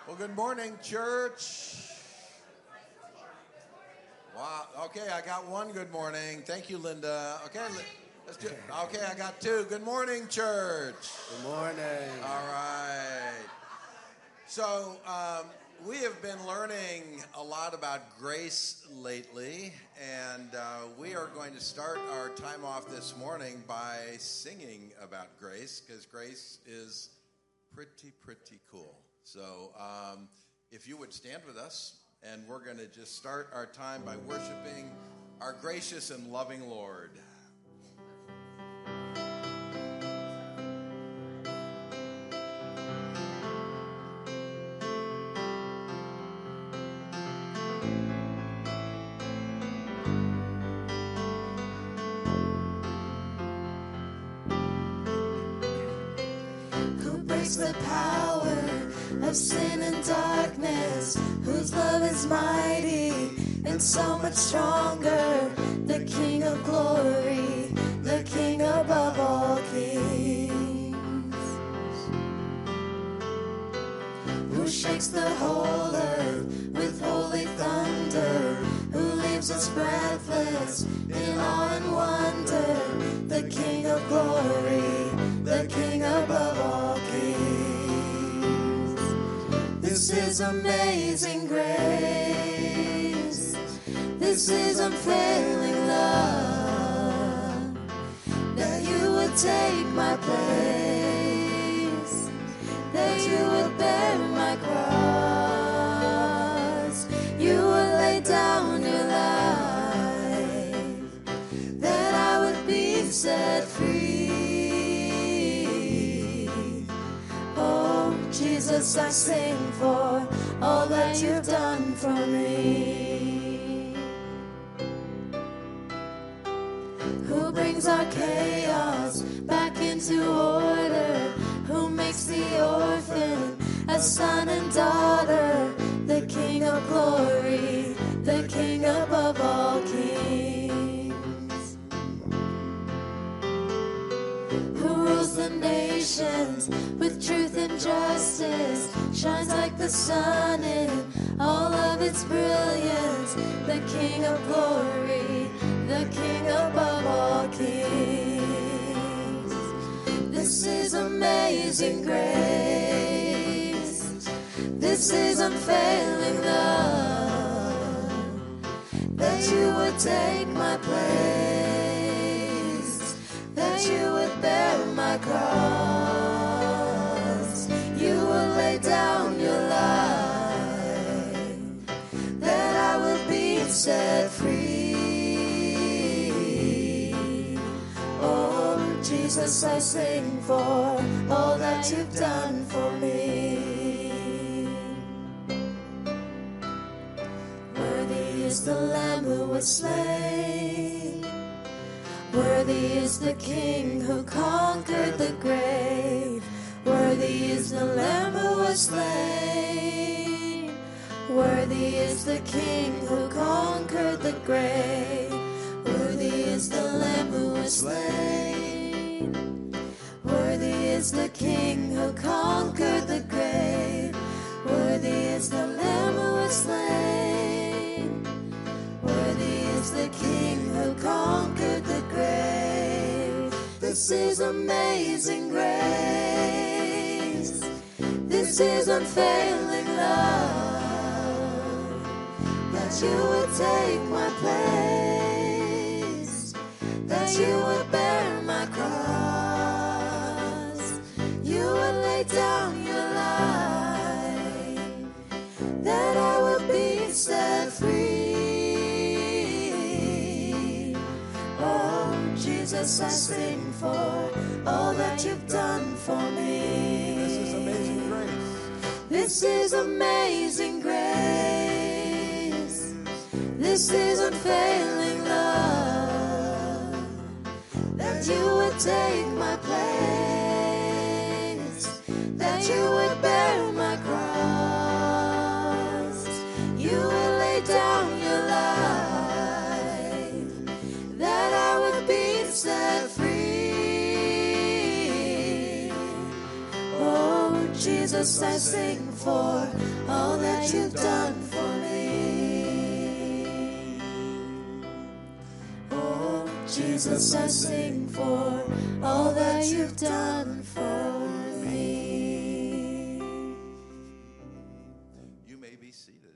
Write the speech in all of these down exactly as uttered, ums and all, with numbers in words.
Well, good morning, church. Wow. Okay, I got one good morning. Thank you, Linda. Okay, let's do. Okay, I got two. Good morning, church. Good morning. All right. So um, we have been learning a lot about grace lately, and uh, we are going to start our time off this morning by singing about grace, because grace is pretty, pretty cool. So um, if you would stand with us, and we're going to just start our time by worshiping our gracious and loving Lord. Who breaks the power of sin and darkness, whose love is mighty and so much stronger, the King of glory, the King above all kings, who shakes the whole earth with holy thunder, who leaves us breathless in awe and wonder, the King of glory, the King above all kings. This is amazing grace. This is unfailing love, that you would take my place, that you would bear my cross, you would lay down your life, that I would be set free. Oh, Jesus, I sing for all that you've done for me. Who brings our chaos back into order, who makes the orphan a son and daughter, the King of glory, the King above all kings, who rules the nations with truth and justice, shines like the sun in all of its brilliance, the King of glory, the King above all kings. This is amazing grace. This is unfailing love, that you would take my place, that you would bear my cross, you would lay down your life, that I would be set free. Oh, Jesus, I sing for all that you've done for me. Worthy is the Lamb who was slain. Worthy is the King who conquered the grave. Worthy is the Lamb who was slain. Worthy is the King who conquered the grave. Worthy is the Lamb who was slain. Worthy is the King who conquered the grave. Worthy is the Lamb who was slain. Worthy is the King who conquered the grave. This is amazing grace. This is unfailing love, that you would take my place, that you would bear my cross, you would lay down your life, that I would be set free. Oh, Jesus, I sing for all that you've done for me. This is amazing grace. This is amazing grace. This is unfailing love, that you would take my place, that you would bear my cross, you would lay down your life, that I would be set free. Oh, Jesus, Jesus, I sing for all that you've done for me. Oh, Jesus, I sing for all that you've done for me. You may be seated.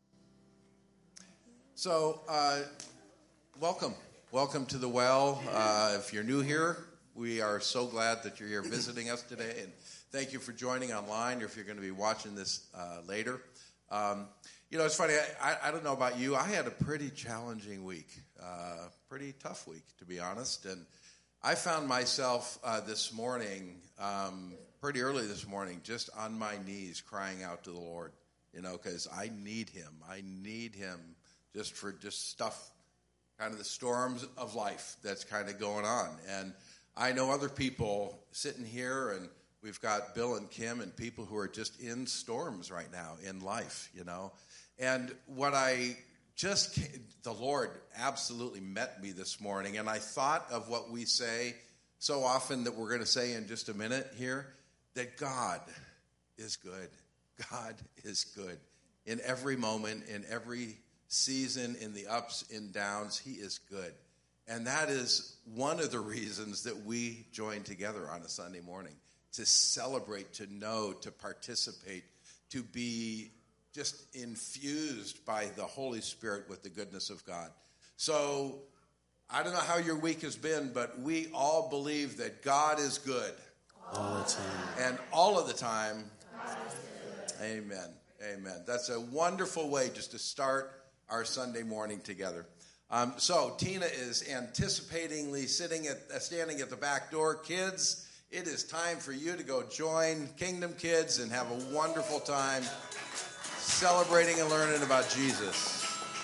So, uh, welcome. Welcome to the Well. Uh, if you're new here, we are so glad that you're here visiting us today, and thank you for joining online, or if you're going to be watching this uh, later. Um, you know, it's funny, I, I, I don't know about you, I had a pretty challenging week, uh, pretty tough week, to be honest, and I found myself uh, this morning, um, pretty early this morning, just on my knees crying out to the Lord, you know, because I need him. I need him just for just stuff, kind of the storms of life that's kind of going on, and I know other people sitting here, and we've got Bill and Kim and people who are just in storms right now in life, you know. And what I just, the Lord absolutely met me this morning, and I thought of what we say so often that we're going to say in just a minute here, that God is good. God is good. In every moment, in every season, in the ups and downs, he is good. And that is one of the reasons that we join together on a Sunday morning, to celebrate, to know, to participate, to be just infused by the Holy Spirit with the goodness of God. So I don't know how your week has been, but we all believe that God is good. All the time. And all of the time. Amen. Amen. That's a wonderful way just to start our Sunday morning together. Um, so Tina is anticipatingly sitting at, uh, standing at the back door. Kids, it is time for you to go join Kingdom Kids and have a wonderful time celebrating and learning about Jesus.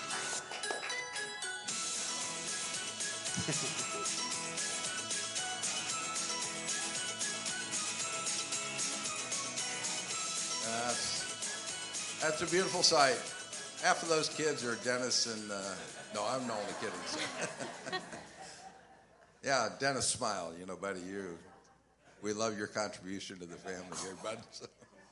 That's, that's a beautiful sight. Half of those kids are Dennis and, uh, no, I'm only kidding. So. Yeah, Dennis smile, you know, buddy, you. We love your contribution to the family here, bud. So,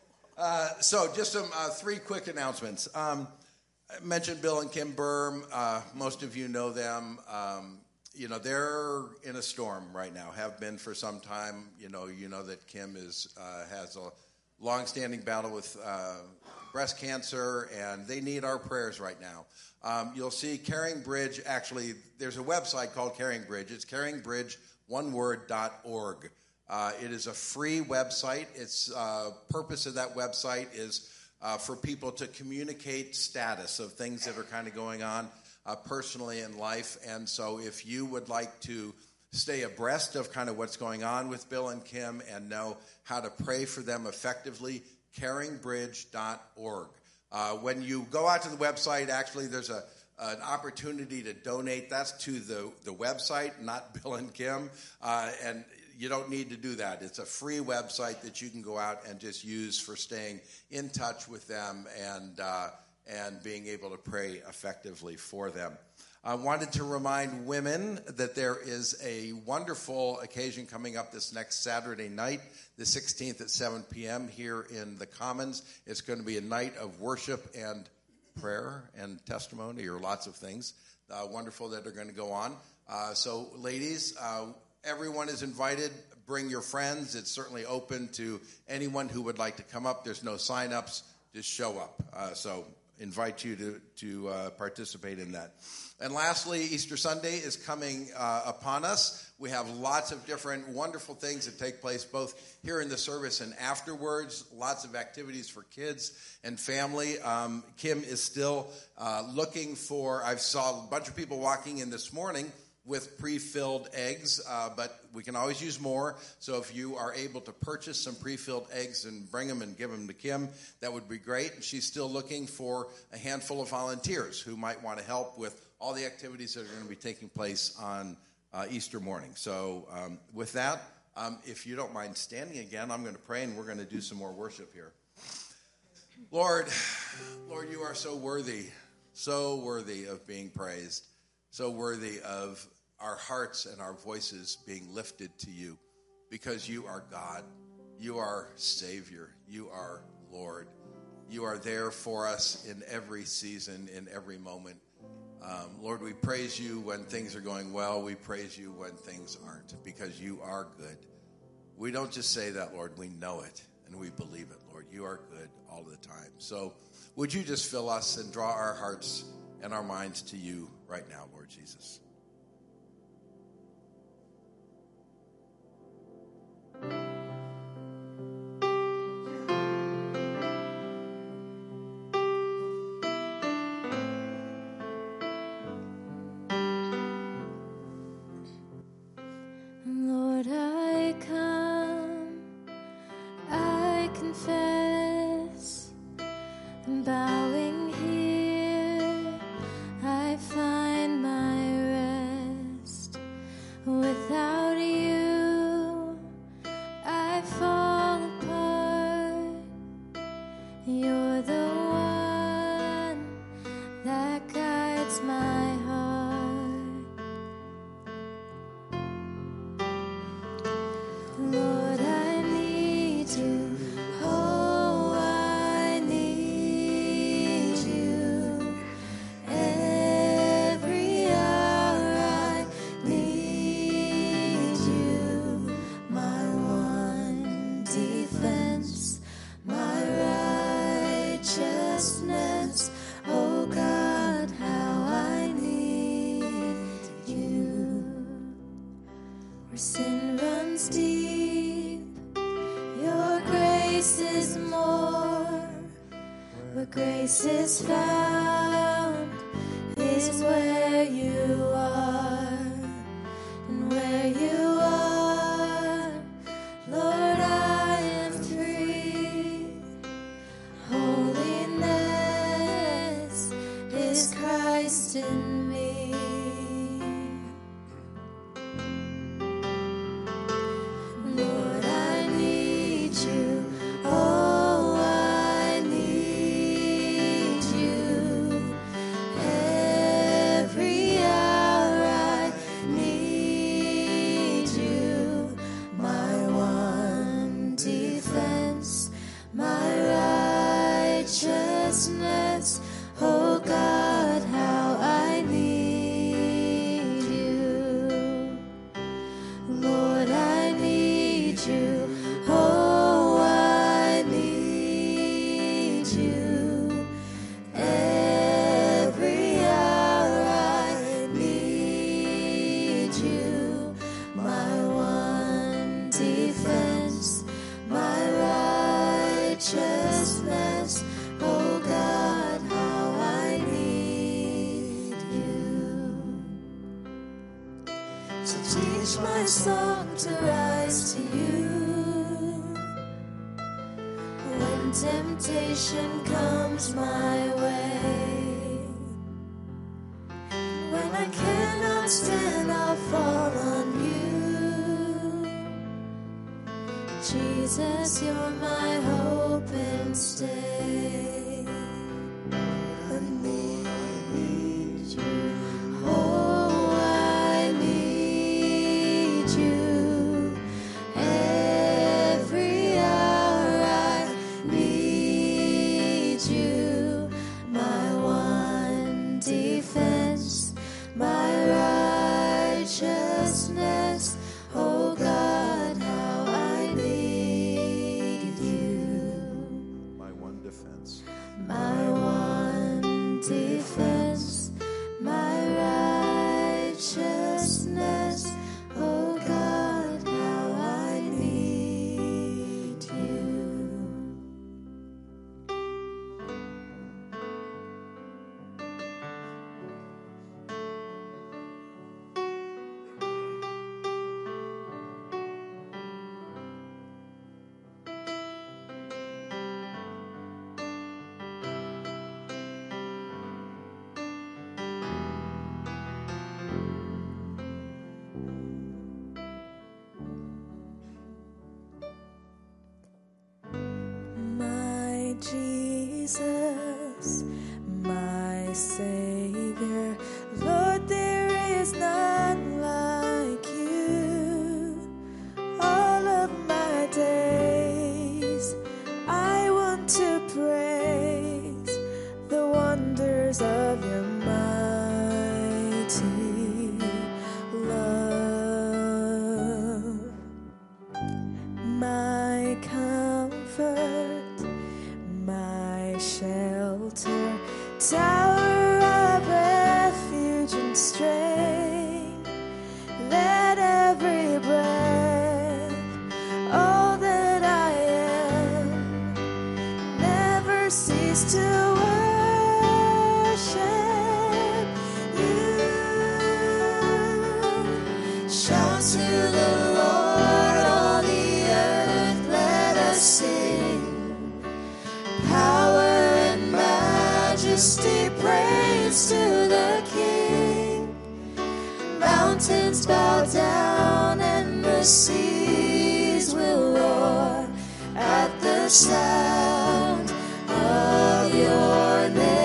uh, so just some uh, three quick announcements. Um, I mentioned Bill and Kim Berm. Uh, most of you know them. Um, you know, they're in a storm right now, have been for some time. You know, you know that Kim is uh, has a long-standing battle with uh, breast cancer, and they need our prayers right now. Um, you'll see Caring Bridge, actually, there's a website called Caring Bridge. It's caring bridge one word dot org. Uh, it is a free website. Its uh, purpose of that website is uh, for people to communicate status of things that are kind of going on uh, personally in life. And so if you would like to stay abreast of kind of what's going on with Bill and Kim and know how to pray for them effectively, caring bridge dot org. Uh, when you go out to the website, actually there's a an opportunity to donate. That's to the, the website, not Bill and Kim. Uh, and you don't need to do that. It's a free website that you can go out and just use for staying in touch with them and uh, and being able to pray effectively for them. I wanted to remind women that there is a wonderful occasion coming up this next Saturday night, the sixteenth at seven p.m. here in the Commons. It's going to be a night of worship and prayer and testimony, or lots of things uh, wonderful that are going to go on. Uh, so, ladies, uh, everyone is invited. Bring your friends. It's certainly open to anyone who would like to come up. There's no sign-ups. Just show up. Uh, so invite you to, to uh, participate in that. And lastly, Easter Sunday is coming uh, upon us. We have lots of different wonderful things that take place both here in the service and afterwards, lots of activities for kids and family. Um, Kim is still uh, looking for, I saw a bunch of people walking in this morning with pre-filled eggs, uh, but we can always use more. So if you are able to purchase some pre-filled eggs and bring them and give them to Kim, that would be great. And she's still looking for a handful of volunteers who might want to help with all the activities that are going to be taking place on uh, Easter morning. So um, with that, um, if you don't mind standing again, I'm going to pray and we're going to do some more worship here. Lord, Lord, you are so worthy, so worthy of being praised. So worthy of our hearts and our voices being lifted to you, because you are God. You are Savior. You are Lord. You are there for us in every season, in every moment. Um, Lord, we praise you when things are going well. We praise you when things aren't, because you are good. We don't just say that, Lord. We know it, and we believe it, Lord. You are good all the time. So would you just fill us and draw our hearts and our minds to you right now, Lord Jesus. Lord, I come, I confess, bowing here, I find my rest. Without you, I fall apart. You're the one that guides my heart. Lord, I need you. Oh, I need you. Every hour I need you. My one defense, my righteousness. Oh God, how I need you. Where sin runs deep, your grace is more. Where grace is found is where you are. And where you are, Lord, I am free. Holiness is Christ in me. Lord, I need you. Oh, I need you. Every hour I need you. My one defense, my righteousness. Oh God, how I need you. Lord, I need you. Oh, I need you. Every hour I need you. My one defense, my righteousness. Oh God, how I need you. So teach my song to rise to you. When temptation comes my way, when I cannot stand, I'll fall on you. Jesus, you're my hope and stay. I need you. Oh, I need you. Every hour I need you. My one defense, my righteousness. Oh God, how I need you. My one defense. My one defense, my righteousness. Oh God, how I need you. My Jesus, my Savior, Lord, there is none like you. All of my days shelter, tower of refuge and strength. Let every breath, all that I am, never cease to worship you. Shout to the Lord, all the earth, let us sing. Power and majesty, praise to the King. Mountains bow down and the seas will roar at the sound of your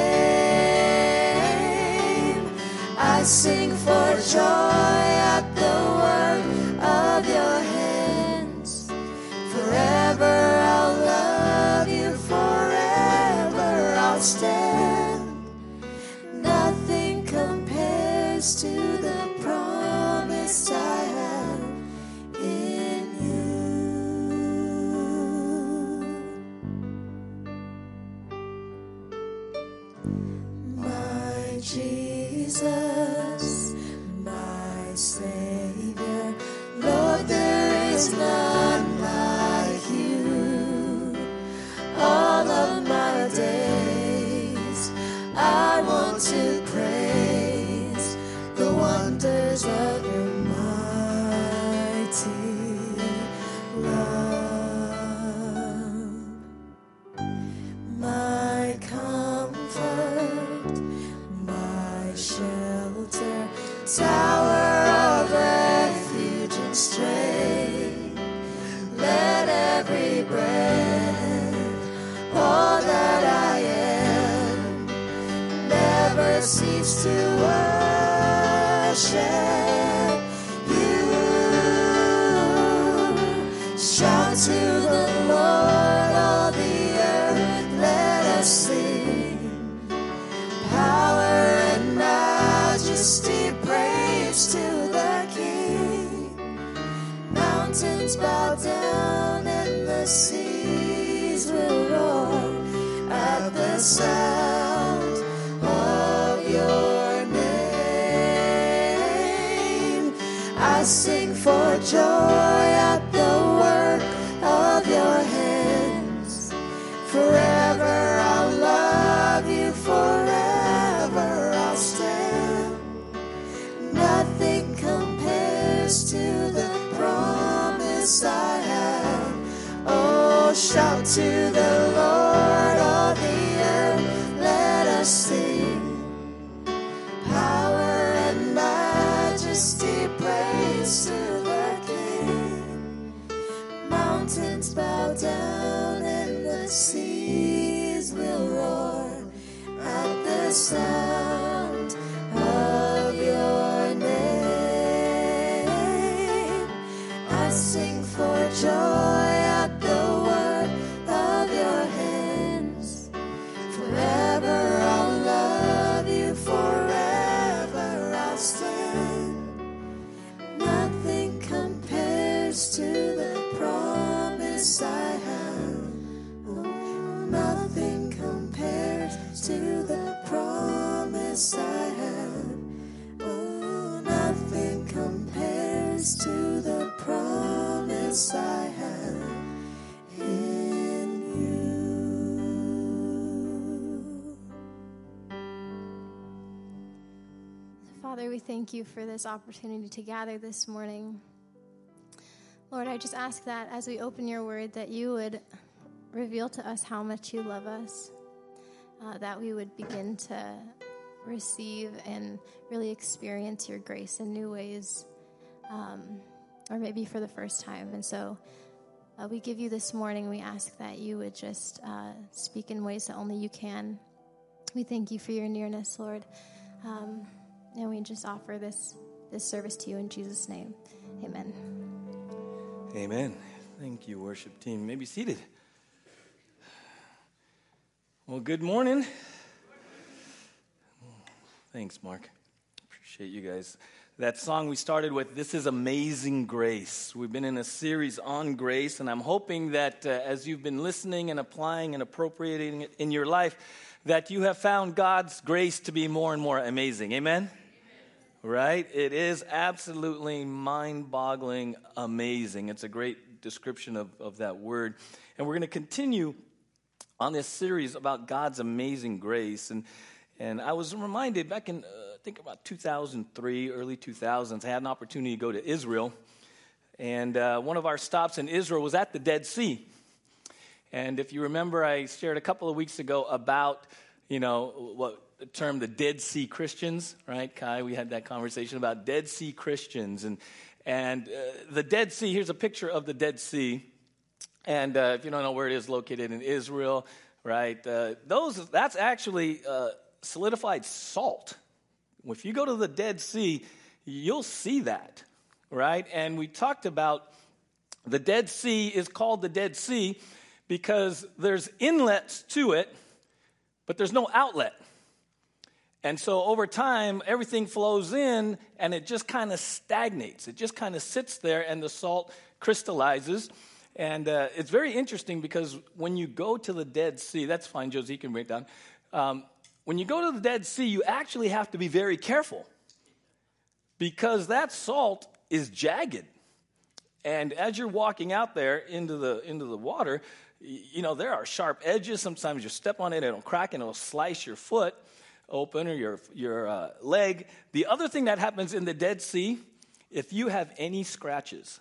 name. I sing for joy at the work of your hands. Forever I'll love you, forever I'll stand. Nothing compares to the promise I have in you. My Jesus, my Savior, Lord, there is none like you. All of my days I want to praise the wonders of your mighty love. My comfort, my shelter, tower of refuge and strength. Let every breath, all that I am, never cease to worship you. Shout to the Lord, all the earth, let us sing. Power and majesty, praise to the King. Mountains bow down and the seas will roar at the sound of your name. I sing for joy at the work of your hands. Forever I'll love you, forever I'll stand. Nothing compares to the promise I have. Oh, shout to the Lord, all the earth, let us sing. Power and majesty, praise to the King. Mountains bow down and the seas will roar at the sound of your name. I sing for joy at the work of your hands. Forever I'll love you, forever I'll stand. Nothing compares to the promise I have. Oh, nothing compares to the promise I have. Oh, nothing compares to the promise I have in you. Father, we thank you for this opportunity to gather this morning. Lord, I just ask that as we open your word, that you would reveal to us how much you love us, uh, that we would begin to receive and really experience your grace in new ways, um, or maybe for the first time. And so uh, we give you this morning, we ask that you would just uh, speak in ways that only you can. We thank you for your nearness, Lord. Um, and we just offer this, this service to you in Jesus' name. Amen. Amen. Thank you, worship team. You may be seated. Well, good morning. Thanks, Mark. Appreciate you guys. That song we started with, This is Amazing Grace. We've been in a series on grace, and I'm hoping that uh, as you've been listening and applying and appropriating it in your life, that you have found God's grace to be more and more amazing. Amen? Amen. Right? It is absolutely mind-boggling amazing. It's a great description of, of that word. And we're going to continue on this series about God's amazing grace. And, and I was reminded back in... Uh, I think about two thousand three, early two thousands, I had an opportunity to go to Israel. And uh, one of our stops in Israel was at the Dead Sea. And if you remember, I shared a couple of weeks ago about, you know, what the term the Dead Sea Christians, right, Kai? We had that conversation about Dead Sea Christians. And, and uh, the Dead Sea, here's a picture of the Dead Sea. And uh, if you don't know where it is, located in Israel, right, uh, those that's actually uh, solidified salt. If you go to the Dead Sea, you'll see that, right? And we talked about the Dead Sea is called the Dead Sea because there's inlets to it, but there's no outlet. And so over time, everything flows in, and it just kind of stagnates. It just kind of sits there, and the salt crystallizes. And uh, it's very interesting because when you go to the Dead Sea, that's fine, Josie can break down. Um, When you go to the Dead Sea, you actually have to be very careful because that salt is jagged. And as you're walking out there into the into the water, you know, there are sharp edges. Sometimes you step on it, it'll crack and it'll slice your foot open or your, your uh, leg. The other thing that happens in the Dead Sea, if you have any scratches,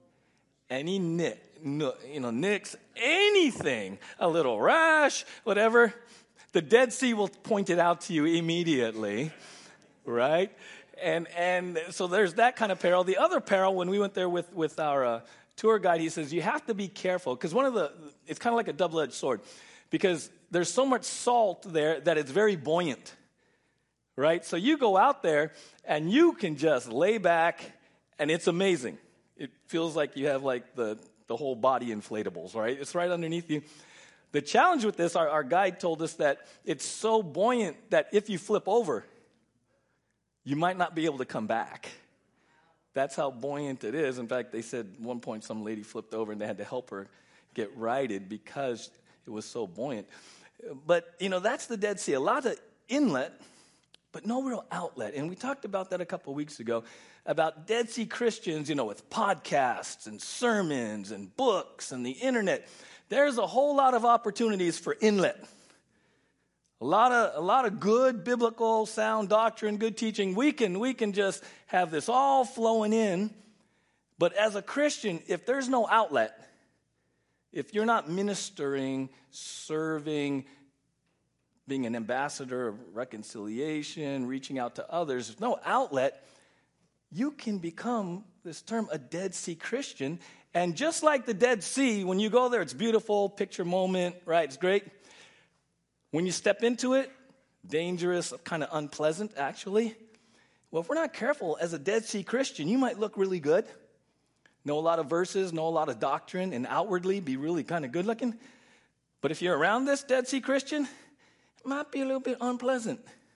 any nick, you know, nicks, anything, a little rash, whatever, the Dead Sea will point it out to you immediately, right? And and so there's that kind of peril. The other peril, when we went there with, with our uh, tour guide, he says, you have to be careful. Because one of the, it's kind of like a double-edged sword. Because there's so much salt there that it's very buoyant, right? So you go out there and you can just lay back and it's amazing. It feels like you have like the, the whole body inflatables, right? It's right underneath you. The challenge with this, our, our guide told us that it's so buoyant that if you flip over, you might not be able to come back. That's how buoyant it is. In fact, they said at one point some lady flipped over and they had to help her get righted because it was so buoyant. But, you know, that's the Dead Sea. A lot of inlet, but no real outlet. And we talked about that a couple of weeks ago, about Dead Sea Christians, you know, with podcasts and sermons and books and the internet. There's a whole lot of opportunities for inlet. A lot of a lot of good biblical sound doctrine, good teaching. We can we can just have this all flowing in. But as a Christian, if there's no outlet, if you're not ministering, serving, being an ambassador of reconciliation, reaching out to others, there's no outlet, you can become, this term, a Dead Sea Christian. And just like the Dead Sea, when you go there, it's beautiful, picture moment, right? It's great. When you step into it, dangerous, kind of unpleasant, actually. Well, if we're not careful, as a Dead Sea Christian, you might look really good, know a lot of verses, know a lot of doctrine, and outwardly be really kind of good looking. But if you're around this Dead Sea Christian, it might be a little bit unpleasant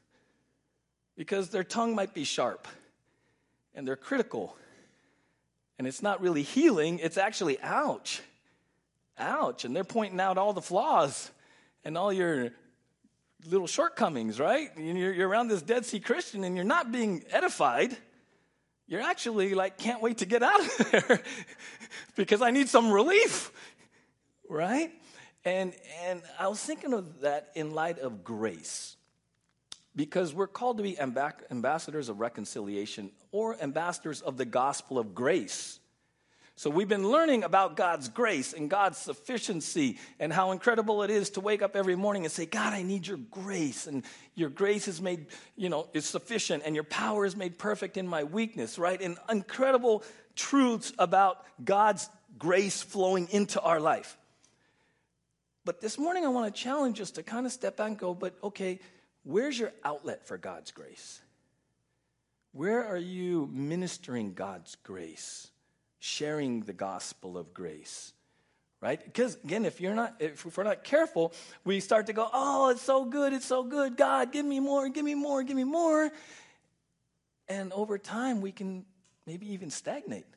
because their tongue might be sharp and they're critical. And it's not really healing, it's actually ouch. Ouch. And they're pointing out all the flaws and all your little shortcomings, right? You're, you're around this Dead Sea Christian and you're not being edified. You're actually like, can't wait to get out of there because I need some relief, right? And, and I was thinking of that in light of grace. Because we're called to be ambassadors of reconciliation or ambassadors of the gospel of grace. So we've been learning about God's grace and God's sufficiency and how incredible it is to wake up every morning and say, God, I need your grace. And your grace is made, you know, is sufficient and your power is made perfect in my weakness, right? And incredible truths about God's grace flowing into our life. But this morning I want to challenge us to kind of step back and go, but okay, where's your outlet for God's grace? Where are you ministering God's grace, sharing the gospel of grace, right? Because, again, if you're not, if we're not careful, we start to go, oh, it's so good, it's so good. God, give me more, give me more, give me more. And over time, we can maybe even stagnate.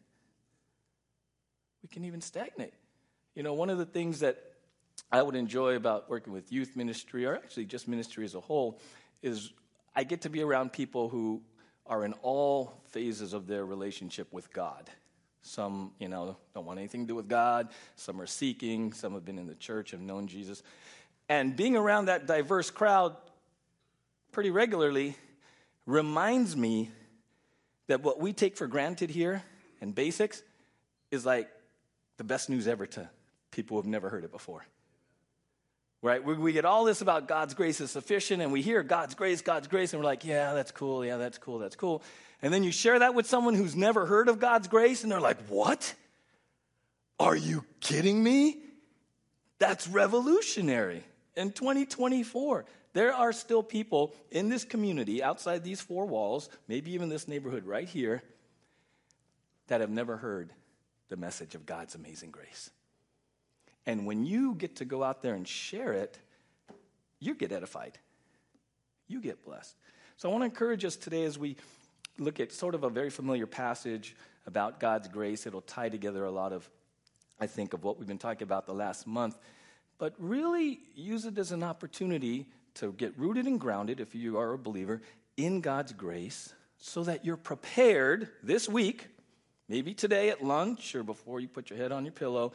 We can even stagnate. You know, one of the things that I would enjoy about working with youth ministry, or actually just ministry as a whole, is I get to be around people who are in all phases of their relationship with God. Some, you know, don't want anything to do with God. Some are seeking. Some have been in the church, have known Jesus. And being around that diverse crowd pretty regularly reminds me that what we take for granted here and basics is like the best news ever to people who have never heard it before. Right? We, we get all this about God's grace is sufficient, and we hear God's grace, God's grace, and we're like, yeah, that's cool, yeah, that's cool, that's cool. And then you share that with someone who's never heard of God's grace, and they're like, what? Are you kidding me? That's revolutionary. In twenty twenty-four, there are still people in this community, outside these four walls, maybe even this neighborhood right here, that have never heard the message of God's amazing grace. And when you get to go out there and share it, you get edified. You get blessed. So I want to encourage us today as we look at sort of a very familiar passage about God's grace. It'll tie together a lot of, I think, of what we've been talking about the last month. But really use it as an opportunity to get rooted and grounded, if you are a believer, in God's grace so that you're prepared this week, maybe today at lunch or before you put your head on your pillow,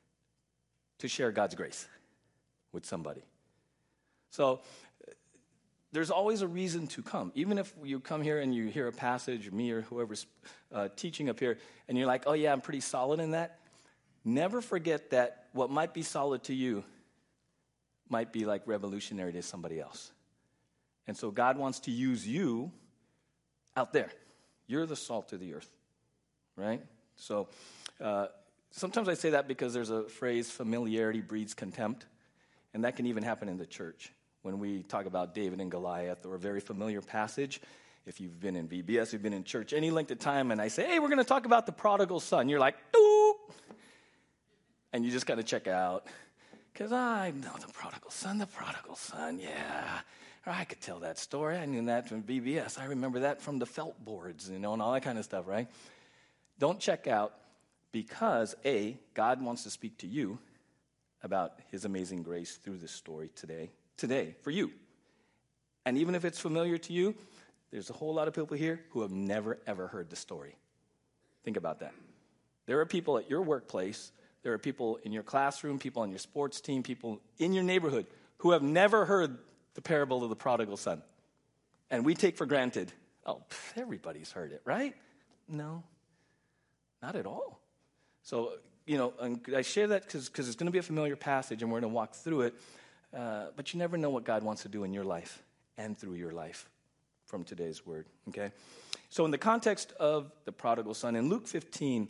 to share God's grace with somebody. So there's always a reason to come. Even if you come here and you hear a passage, me or whoever's uh, teaching up here, and you're like, oh yeah, I'm pretty solid in that, never forget that what might be solid to you might be like revolutionary to somebody else. And so God wants to use you out there. You're the salt of the earth, right? So uh, sometimes I say that because there's a phrase, familiarity breeds contempt, and that can even happen in the church. When we talk about David and Goliath, or a very familiar passage, if you've been in V B S, you've been in church any length of time, and I say, hey, we're going to talk about the prodigal son, you're like, doop, and you just kind of check out, because I know the prodigal son, the prodigal son, yeah. Or I could tell that story. I knew that from V B S. I remember that from the felt boards, you know, and all that kind of stuff, right? Don't check out, because, A, God wants to speak to you about his amazing grace through this story today, today, for you. And even if it's familiar to you, there's a whole lot of people here who have never, ever heard the story. Think about that. There are people at your workplace, there are people in your classroom, people on your sports team, people in your neighborhood who have never heard the parable of the prodigal son. And we take for granted, oh, pff, everybody's heard it, right? No, not at all. So, you know, and I share that because it's going to be a familiar passage and we're going to walk through it. Uh, but you never know what God wants to do in your life and through your life from today's word, okay? So in the context of the prodigal son, in Luke fifteen,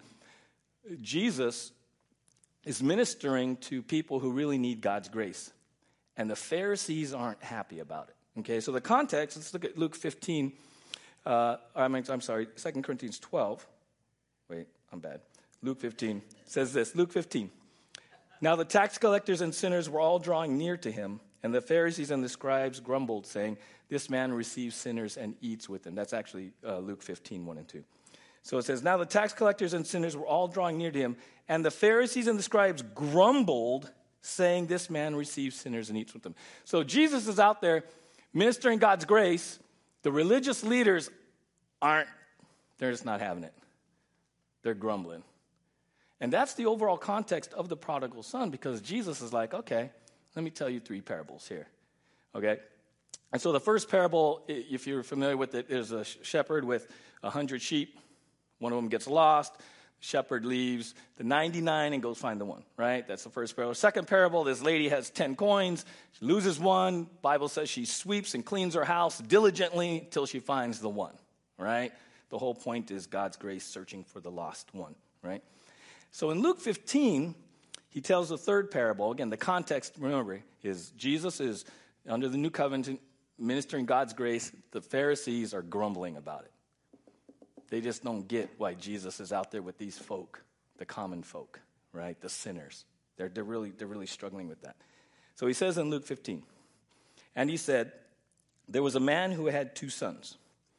Jesus is ministering to people who really need God's grace. And the Pharisees aren't happy about it, okay? So the context, let's look at Luke fifteen. Uh, I mean, I'm sorry, Second Corinthians twelve. Wait, I'm bad. Luke fifteen says this, Luke fifteen. Now the tax collectors and sinners were all drawing near to him, and the Pharisees and the scribes grumbled, saying, this man receives sinners and eats with them. That's actually uh, Luke fifteen, one and two. So it says, now the tax collectors and sinners were all drawing near to him, and the Pharisees and the scribes grumbled, saying, this man receives sinners and eats with them. So Jesus is out there ministering God's grace. The religious leaders aren't, they're just not having it. They're grumbling. And that's the overall context of the prodigal son, because Jesus is like, okay, let me tell you three parables here, okay? And so the first parable, if you're familiar with it, is a shepherd with a hundred sheep. One of them gets lost. The shepherd leaves the ninety-nine and goes find the one, right? That's the first parable. Second parable, this lady has ten coins. She loses one. Bible says she sweeps and cleans her house diligently until she finds the one, right? The whole point is God's grace searching for the lost one, right? So in Luke fifteen, he tells the third parable. Again, the context, remember, is Jesus is under the new covenant ministering God's grace. The Pharisees are grumbling about it. They just don't get why Jesus is out there with these folk, the common folk, right? The sinners. They're, they're, really, they're really struggling with that. So he says in Luke fifteen, and he said, there was a man who had two sons.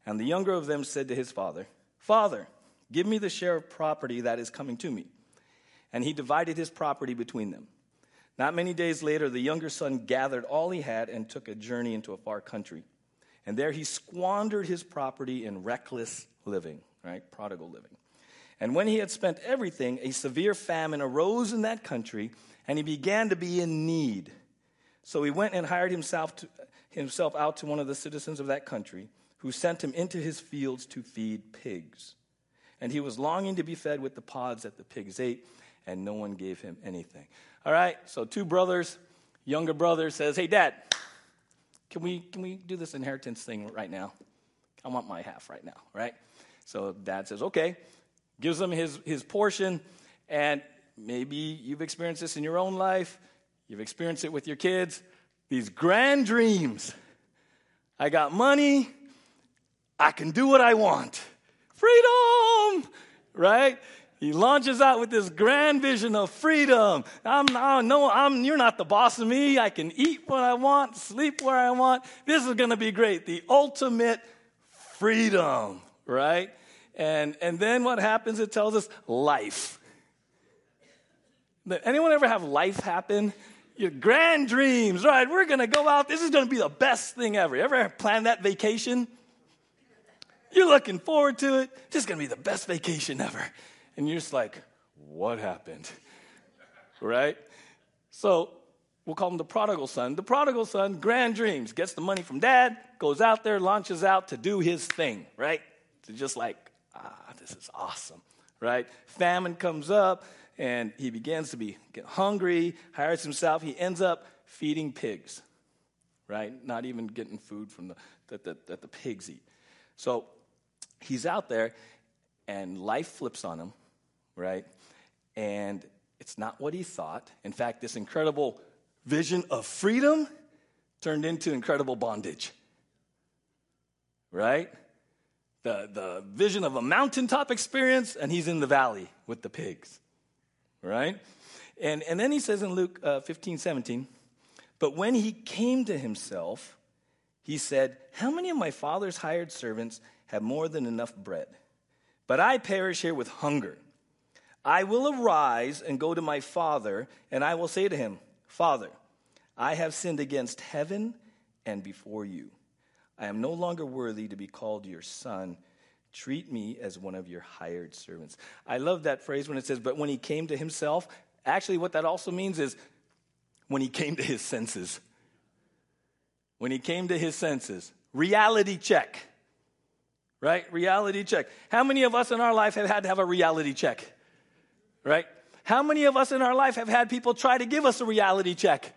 And the younger of them said to his father, Father, give me the share of property that is coming to me. And he divided his property between them. Not many days later, the younger son gathered all he had and took a journey into a far country. And there he squandered his property in reckless living, right? Prodigal living. And when he had spent everything, a severe famine arose in that country, and he began to be in need. So he went and hired himself, to, himself out to one of the citizens of that country, who sent him into his fields to feed pigs. And he was longing to be fed with the pods that the pigs ate, and no one gave him anything. All right, so two brothers, younger brother says, hey, Dad, can we can we do this inheritance thing right now? I want my half right now, right? So Dad says, okay, gives him his, his portion, and maybe you've experienced this in your own life. You've experienced it with your kids. These grand dreams. I got money. I can do what I want. Freedom, right? He launches out with this grand vision of freedom. I'm not, no, I'm, you're not the boss of me. I can eat what I want, sleep where I want. This is going to be great. The ultimate freedom, right? And, and then what happens, it tells us life. Anyone ever have life happen? Your grand dreams, right? We're going to go out. This is going to be the best thing ever. You ever plan that vacation? You're looking forward to it. This is going to be the best vacation ever. And you're just like, what happened? Right? So we'll call him the prodigal son. The prodigal son, grand dreams, gets the money from dad, goes out there, launches out to do his thing, right? To just like, ah, this is awesome, right? Famine comes up, and he begins to be get hungry, hires himself. He ends up feeding pigs, right? Not even getting food from the that the, that the pigs eat. So he's out there, and life flips on him, right? And it's not what he thought. In fact, this incredible vision of freedom turned into incredible bondage, right? The, the vision of a mountaintop experience, and he's in the valley with the pigs, right? And, and then he says in Luke uh, fifteen, seventeen, but when he came to himself, he said, how many of my father's hired servants have more than enough bread? But I perish here with hunger. I will arise and go to my father, and I will say to him, Father, I have sinned against heaven and before you. I am no longer worthy to be called your son. Treat me as one of your hired servants. I love that phrase when it says, but when he came to himself. Actually, what that also means is when he came to his senses. When he came to his senses. Reality check. Right? Reality check. How many of us in our life have had to have a reality check? Right? How many of us in our life have had people try to give us a reality check?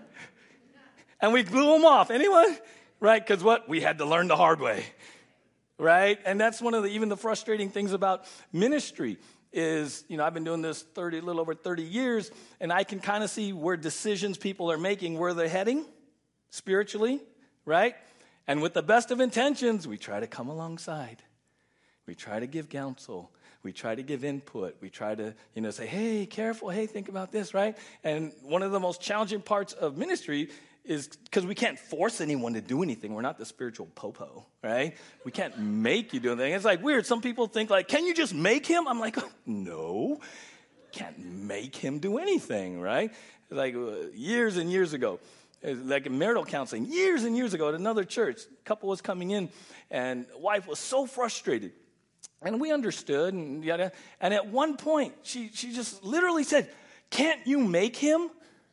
And we blew them off. Anyone? Right? Because what? We had to learn the hard way. Right? And that's one of the, even the frustrating things about ministry is, you know, I've been doing this thirty, a little over thirty years, and I can kind of see where decisions people are making, where they're heading spiritually, right? And with the best of intentions, we try to come alongside. We try to give counsel. We try to give input. We try to, you know, say, hey, careful. Hey, think about this, right? And one of the most challenging parts of ministry is because we can't force anyone to do anything. We're not the spiritual popo, right? We can't make you do anything. It's like weird. Some people think like, can you just make him? I'm like, no, can't make him do anything, right? Like uh, years and years ago, like in marital counseling, years and years ago at another church, a couple was coming in, and the wife was so frustrated. And we understood, and yada. And at one point, she she just literally said, can't you make him?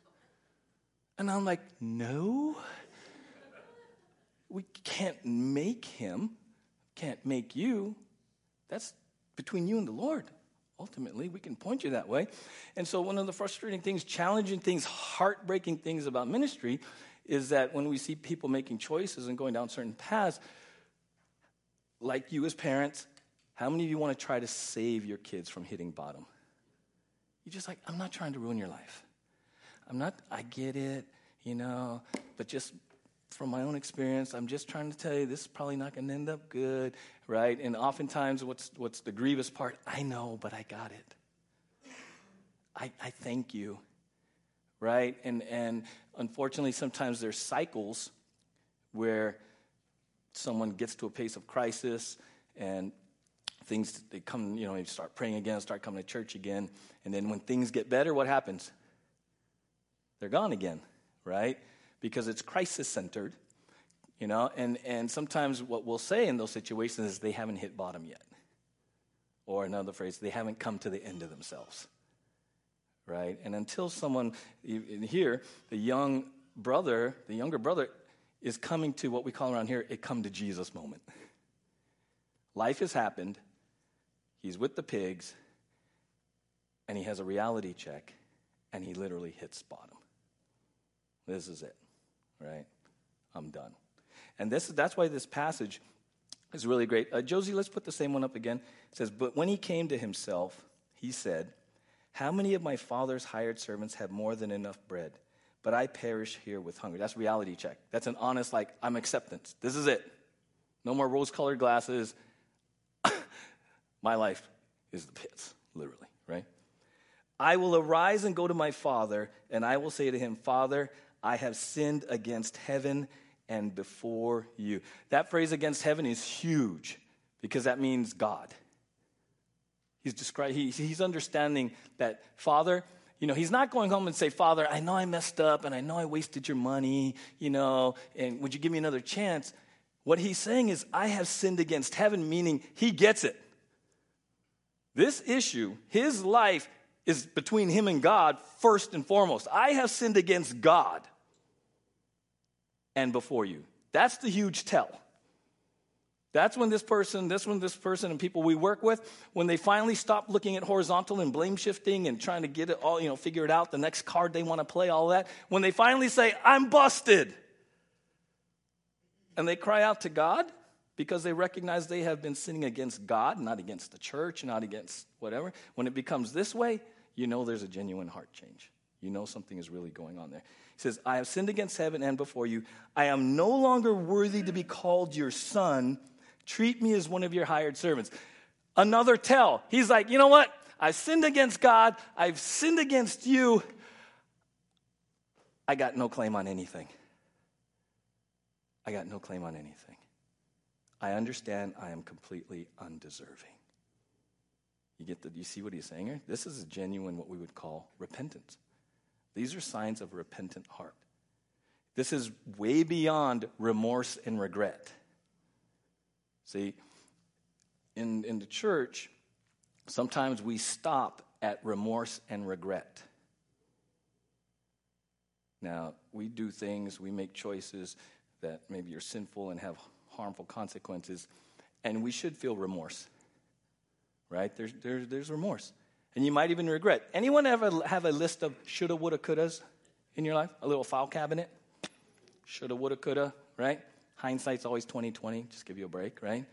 And I'm like, no, we can't make him, can't make you. That's between you and the Lord. Ultimately, we can point you that way. And so one of the frustrating things, challenging things, heartbreaking things about ministry is that when we see people making choices and going down certain paths, like you as parents, how many of you want to try to save your kids from hitting bottom? You're just like, I'm not trying to ruin your life. I'm not, I get it, you know, but just from my own experience, I'm just trying to tell you this is probably not going to end up good, right? And oftentimes what's what's the grievous part? I know, but I got it. I, I thank you, right? And and unfortunately, sometimes there's cycles where someone gets to a place of crisis and things, they come, you know, they start praying again, start coming to church again. And then when things get better, what happens? They're gone again, right? Because it's crisis-centered, you know. And, and sometimes what we'll say in those situations is they haven't hit bottom yet. Or another phrase, they haven't come to the end of themselves, right? And until someone, in here, the young brother, the younger brother is coming to what we call around here a come to Jesus moment. Life has happened. He's with the pigs, and he has a reality check, and he literally hits bottom. This is it, right? I'm done. And this that's why this passage is really great. Uh, Josie, let's put the same one up again. It says, but when he came to himself, he said, how many of my father's hired servants have more than enough bread, but I perish here with hunger? That's reality check. That's an honest, like, I'm acceptance. This is it. No more rose-colored glasses. My life is the pits, literally, right? I will arise and go to my father, and I will say to him, Father, I have sinned against heaven and before you. That phrase against heaven is huge because that means God. He's describing, he, he's understanding that, Father, you know, he's not going home and say, Father, I know I messed up and I know I wasted your money, you know, and would you give me another chance? What he's saying is, I have sinned against heaven, meaning he gets it. This issue, his life is between him and God first and foremost. I have sinned against God and before you. That's the huge tell. That's when this person, this when this person and people we work with, when they finally stop looking at horizontal and blame shifting and trying to get it all, you know, figure it out, the next card they want to play, all that. When they finally say, I'm busted. And they cry out to God because they recognize they have been sinning against God, not against the church, not against whatever. When it becomes this way, you know there's a genuine heart change. You know something is really going on there. He says, I have sinned against heaven and before you. I am no longer worthy to be called your son. Treat me as one of your hired servants. Another tell. He's like, you know what? I've sinned against God. I've sinned against you. I got no claim on anything. I got no claim on anything. I understand I am completely undeserving. You get the, you see what he's saying here? This is a genuine, what we would call repentance. These are signs of a repentant heart. This is way beyond remorse and regret. See, in, in the church, sometimes we stop at remorse and regret. Now, we do things, we make choices that maybe are sinful and have harmful consequences, and we should feel remorse, right? There's, there's, there's remorse. And you might even regret. Anyone ever have a list of shoulda, woulda, couldas in your life? A little file cabinet? Shoulda, woulda, coulda, right? Hindsight's always twenty twenty. Just give you a break, right?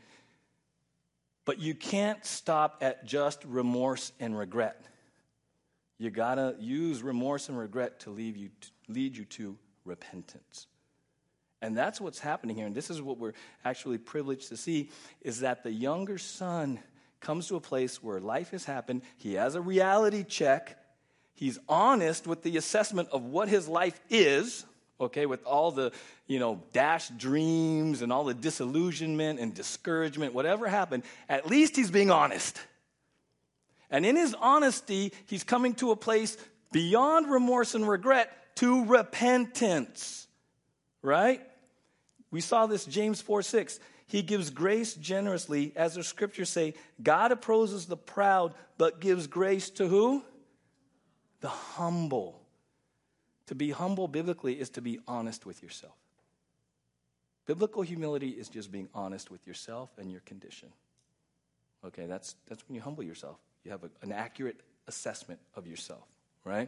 But you can't stop at just remorse and regret. You got to use remorse and regret to lead you to, lead you to repentance. And that's what's happening here. And this is what we're actually privileged to see, is that the younger son comes to a place where life has happened. He has a reality check. He's honest with the assessment of what his life is, okay, with all the, you know, dashed dreams and all the disillusionment and discouragement, whatever happened. At least he's being honest. And in his honesty, he's coming to a place beyond remorse and regret to repentance, right? We saw this, James four six. He gives grace generously. As the scriptures say, God opposes the proud, but gives grace to who? The humble. To be humble biblically is to be honest with yourself. Biblical humility is just being honest with yourself and your condition. Okay, that's that's when you humble yourself. You have a, an accurate assessment of yourself, right?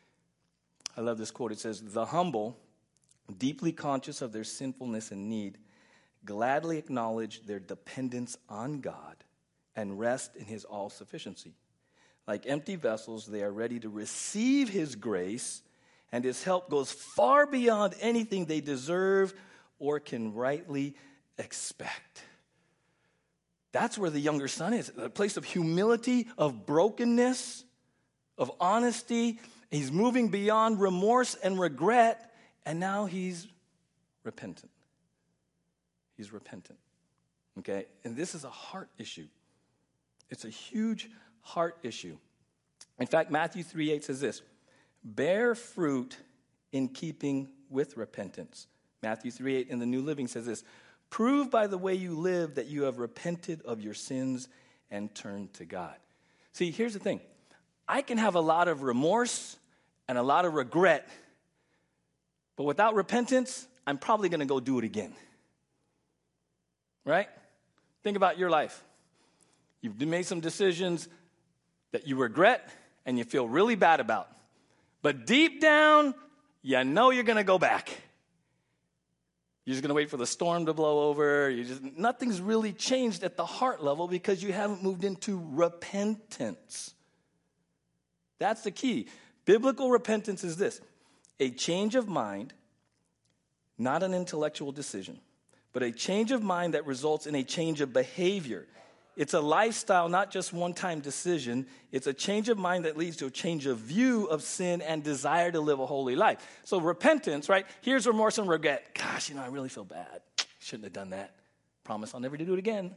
I love this quote. It says, the humble, deeply conscious of their sinfulness and need, gladly acknowledge their dependence on God and rest in his all-sufficiency. Like empty vessels, they are ready to receive his grace, and his help goes far beyond anything they deserve or can rightly expect. That's where the younger son is, a place of humility, of brokenness, of honesty. He's moving beyond remorse and regret, and now he's repentant. He's repentant. Okay? And this is a heart issue. It's a huge heart issue. In fact, Matthew three eight says this, bear fruit in keeping with repentance. Matthew three eight in the New Living says this, prove by the way you live that you have repented of your sins and turned to God. See, here's the thing. I can have a lot of remorse and a lot of regret, but without repentance, I'm probably going to go do it again. Right? Think about your life. You've made some decisions that you regret and you feel really bad about. But deep down, you know you're going to go back. You're just going to wait for the storm to blow over. You just nothing's really changed at the heart level because you haven't moved into repentance. That's the key. Biblical repentance is this, a change of mind, not an intellectual decision, but a change of mind that results in a change of behavior. It's a lifestyle, not just one-time decision. It's a change of mind that leads to a change of view of sin and desire to live a holy life. So repentance, right? Here's remorse and regret. Gosh, you know, I really feel bad. Shouldn't have done that. Promise I'll never do it again.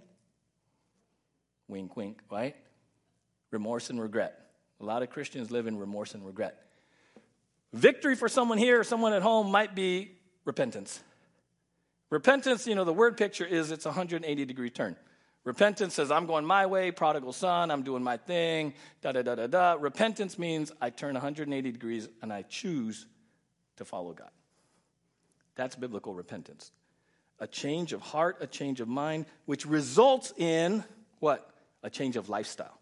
Wink, wink, right? Remorse and regret. A lot of Christians live in remorse and regret. Victory for someone here or someone at home might be repentance. Repentance, you know, the word picture is it's a one hundred eighty degree turn. Repentance says, I'm going my way, prodigal son, I'm doing my thing, da-da-da-da-da. Repentance means I turn one hundred eighty degrees and I choose to follow God. That's biblical repentance. A change of heart, a change of mind, which results in what? A change of lifestyle.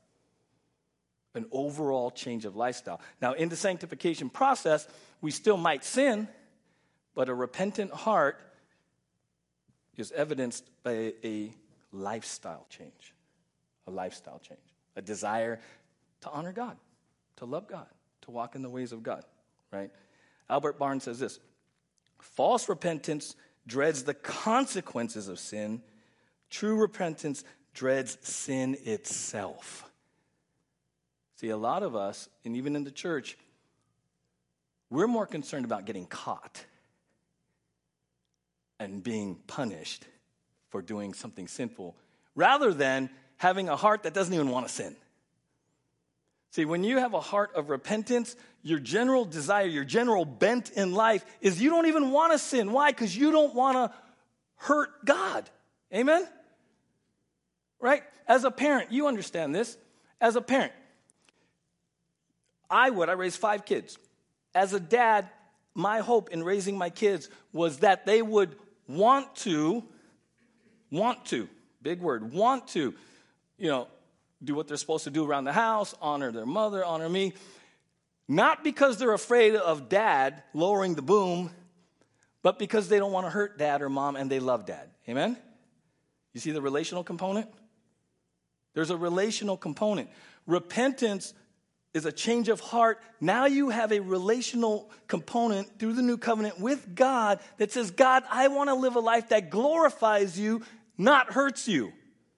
An overall change of lifestyle. Now, in the sanctification process, we still might sin, but a repentant heart is evidenced by a, a lifestyle change. A lifestyle change. A desire to honor God, to love God, to walk in the ways of God, right? Albert Barnes says this, false repentance dreads the consequences of sin. True repentance dreads sin itself. See, a lot of us, and even in the church, we're more concerned about getting caught and being punished for doing something sinful, rather than having a heart that doesn't even want to sin. See, when you have a heart of repentance, your general desire, your general bent in life is you don't even want to sin. Why? Because you don't want to hurt God. Amen? Right? As a parent, you understand this. As a parent, I would, I raised five kids. As a dad, my hope in raising my kids was that they would want to, want to, big word, want to, you know, do what they're supposed to do around the house, honor their mother, honor me. Not because they're afraid of dad lowering the boom, but because they don't want to hurt dad or mom and they love dad. Amen? You see the relational component? There's a relational component. Repentance is a change of heart. Now you have a relational component through the new covenant with God that says, God, I want to live a life that glorifies you, not hurts you.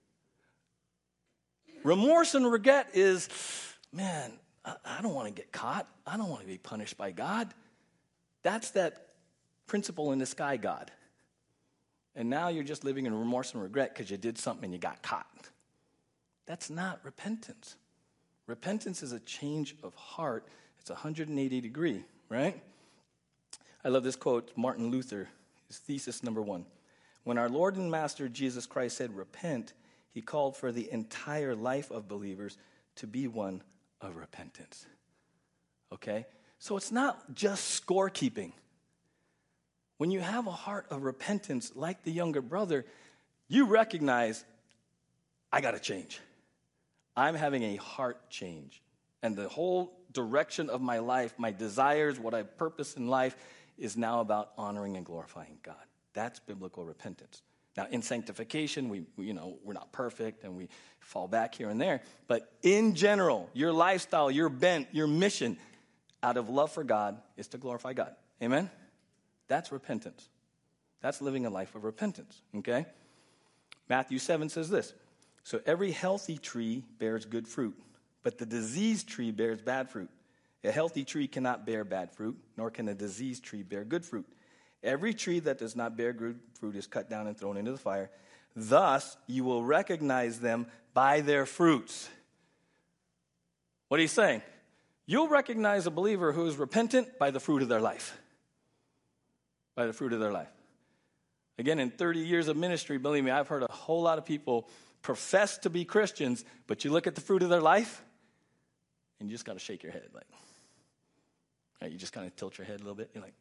Remorse and regret is, man, I, I don't want to get caught. I don't want to be punished by God. That's that principle in the sky God. And now you're just living in remorse and regret because you did something and you got caught. That's not repentance. Repentance is a change of heart. It's one hundred eighty degree, right? I love this quote, Martin Luther, his thesis number one. When our Lord and Master Jesus Christ said, repent, he called for the entire life of believers to be one of repentance. Okay? So it's not just scorekeeping. When you have a heart of repentance, like the younger brother, you recognize, I got to change. I'm having a heart change. And the whole direction of my life, my desires, what I purpose in life, is now about honoring and glorifying God. That's biblical repentance. Now, in sanctification, we, we you know, we're not perfect and we fall back here and there. But in general, your lifestyle, your bent, your mission, out of love for God, is to glorify God. Amen? That's repentance. That's living a life of repentance, okay? Matthew seven says this. So every healthy tree bears good fruit, but the diseased tree bears bad fruit. A healthy tree cannot bear bad fruit, nor can a diseased tree bear good fruit. Every tree that does not bear good fruit is cut down and thrown into the fire. Thus, you will recognize them by their fruits. What are you saying? You'll recognize a believer who is repentant by the fruit of their life. By the fruit of their life. Again, in thirty years of ministry, believe me, I've heard a whole lot of people profess to be Christians, but you look at the fruit of their life, and you just got to shake your head. Like, right, you just kind of tilt your head a little bit. You're like,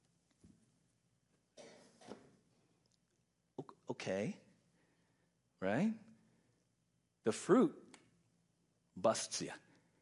okay, right? The fruit busts you.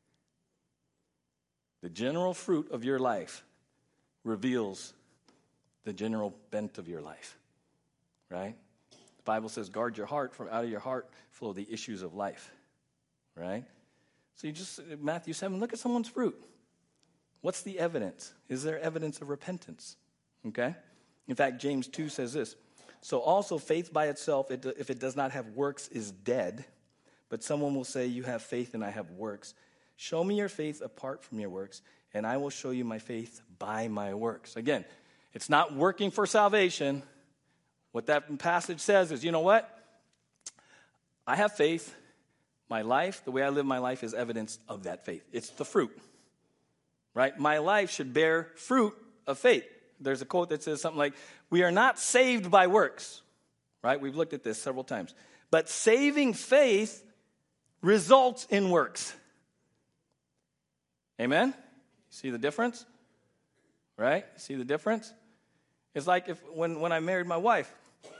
The general fruit of your life reveals the general bent of your life, right? The Bible says, guard your heart, for out of your heart flow the issues of life, right? So you just, Matthew seven, look at someone's fruit. What's the evidence? Is there evidence of repentance? Okay? In fact, James two says this, so also faith by itself, it, if it does not have works, is dead. But someone will say, you have faith and I have works. Show me your faith apart from your works, and I will show you my faith by my works. Again, it's not working for salvation. What that passage says is, you know what? I have faith. My life, the way I live my life, is evidence of that faith. It's the fruit, right? My life should bear fruit of faith. There's a quote that says something like, we are not saved by works, right? We've looked at this several times. But saving faith results in works. Amen? See the difference? Right? See the difference? It's like if when, when I married my wife,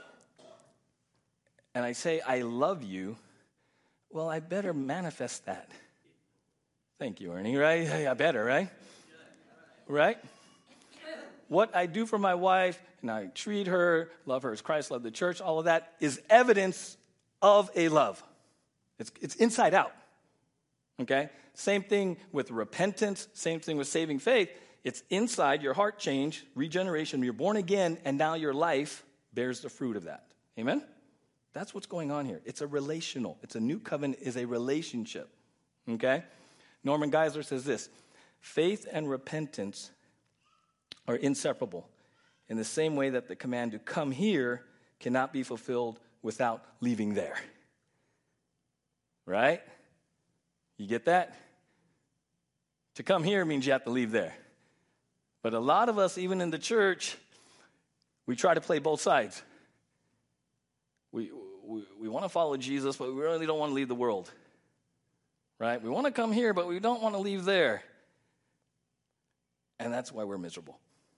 and I say, I love you, well, I better manifest that. Thank you, Ernie, right? I better, right? Right? What I do for my wife, and I treat her, love her as Christ loved the church, all of that is evidence of a love. It's, it's inside out. Okay? Same thing with repentance, same thing with saving faith. It's inside, your heart change, regeneration, you're born again, and now your life bears the fruit of that. Amen? That's what's going on here. It's a relational. It's a new covenant is a relationship. Okay? Norman Geisler says this, faith and repentance are inseparable in the same way that the command to come here cannot be fulfilled without leaving there. Right? You get that? To come here means you have to leave there. But a lot of us, even in the church, we try to play both sides. We, we, we want to follow Jesus, but we really don't want to leave the world. Right? We want to come here, but we don't want to leave there. And that's why we're miserable.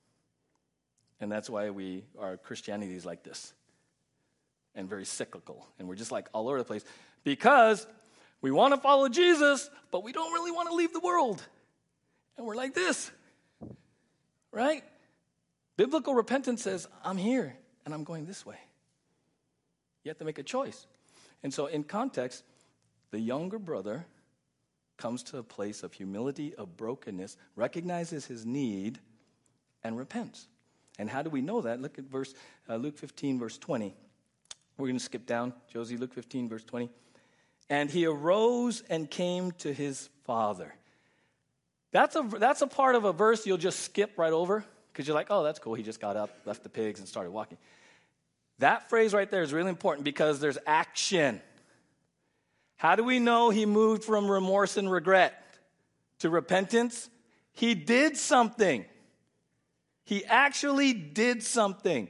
And that's why we our Christianity is like this. And very cyclical. And we're just like all over the place. Because we want to follow Jesus, but we don't really want to leave the world. And we're like this. Right? Biblical repentance says, I'm here and I'm going this way. You have to make a choice. And so in context, the younger brother comes to a place of humility, of brokenness, recognizes his need, and repents. And how do we know that? Look at verse uh, Luke fifteen, verse twenty. We're going to skip down. Josie, Luke fifteen, verse twenty. And he arose and came to his father. That's a, that's a part of a verse you'll just skip right over because you're like, oh, that's cool. He just got up, left the pigs, and started walking. That phrase right there is really important because there's action. How do we know he moved from remorse and regret to repentance? He did something. He actually did something.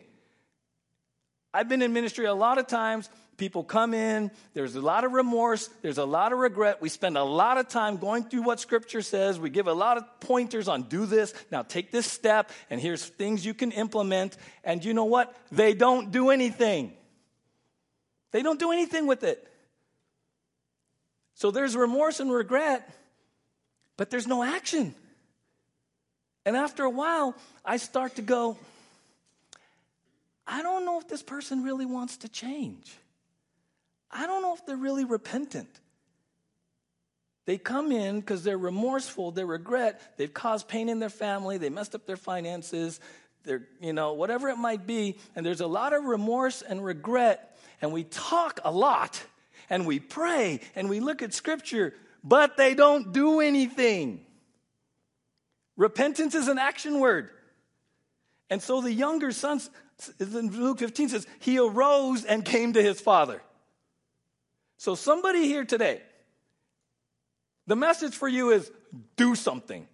I've been in ministry a lot of times. People come in, there's a lot of remorse, there's a lot of regret. We spend a lot of time going through what Scripture says. We give a lot of pointers on do this, now take this step, and here's things you can implement. And you know what? They don't do anything. They don't do anything with it. So there's remorse and regret, but there's no action. And after a while, I start to go, I don't know if this person really wants to change. I don't know if they're really repentant. They come in because they're remorseful, they regret, they've caused pain in their family, they messed up their finances, they're, you know, whatever it might be, and there's a lot of remorse and regret, and we talk a lot, and we pray, and we look at Scripture, but they don't do anything. Repentance is an action word. And so the younger son, in Luke fifteen says, he arose and came to his father. So somebody here today, the message for you is do something.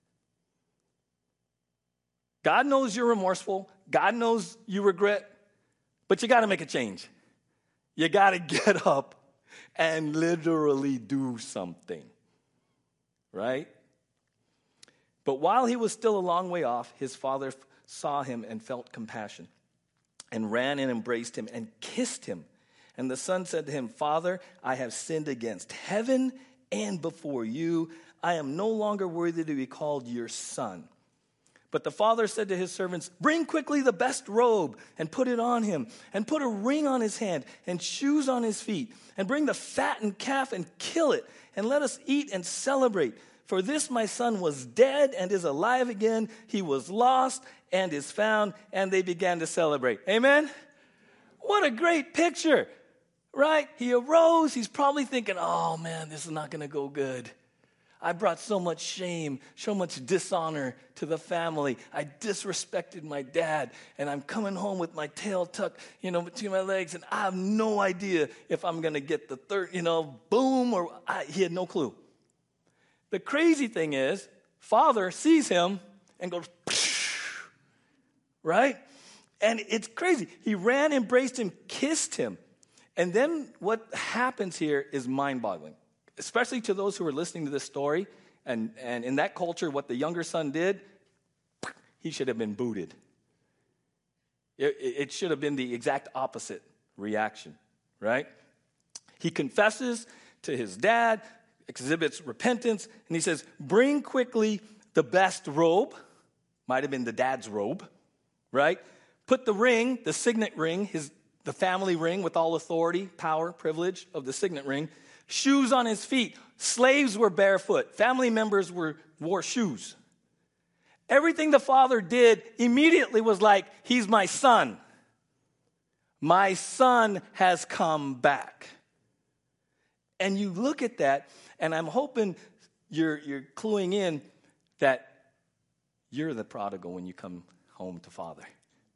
God knows you're remorseful. God knows you regret, but you got to make a change. You got to get up and literally do something, right? But while he was still a long way off, his father saw him and felt compassion and ran and embraced him and kissed him. And the son said to him, Father, I have sinned against heaven and before you. I am no longer worthy to be called your son. But the father said to his servants, bring quickly the best robe and put it on him, and put a ring on his hand and shoes on his feet, and bring the fattened calf and kill it, and let us eat and celebrate. For this my son was dead and is alive again. He was lost and is found, and they began to celebrate. Amen? What a great picture, right? He arose. He's probably thinking, oh man, this is not going to go good. I brought so much shame, so much dishonor to the family. I disrespected my dad, and I'm coming home with my tail tucked, you know, between my legs, and I have no idea if I'm going to get the third, you know, boom, or I, he had no clue. The crazy thing is, father sees him and goes, right? And it's crazy. He ran, embraced him, kissed him. And then what happens here is mind-boggling. Especially to those who are listening to this story, and, and in that culture, what the younger son did, he should have been booted. It, it should have been the exact opposite reaction, right? He confesses to his dad, exhibits repentance, and he says, bring quickly the best robe, might have been the dad's robe, right? Put the ring, the signet ring, his the family ring with all authority, power, privilege of the signet ring, shoes on his feet. Slaves were barefoot. Family members were wore shoes. Everything the father did immediately was like, he's my son. My son has come back. And you look at that, and I'm hoping you're, you're cluing in that you're the prodigal when you come home to Father.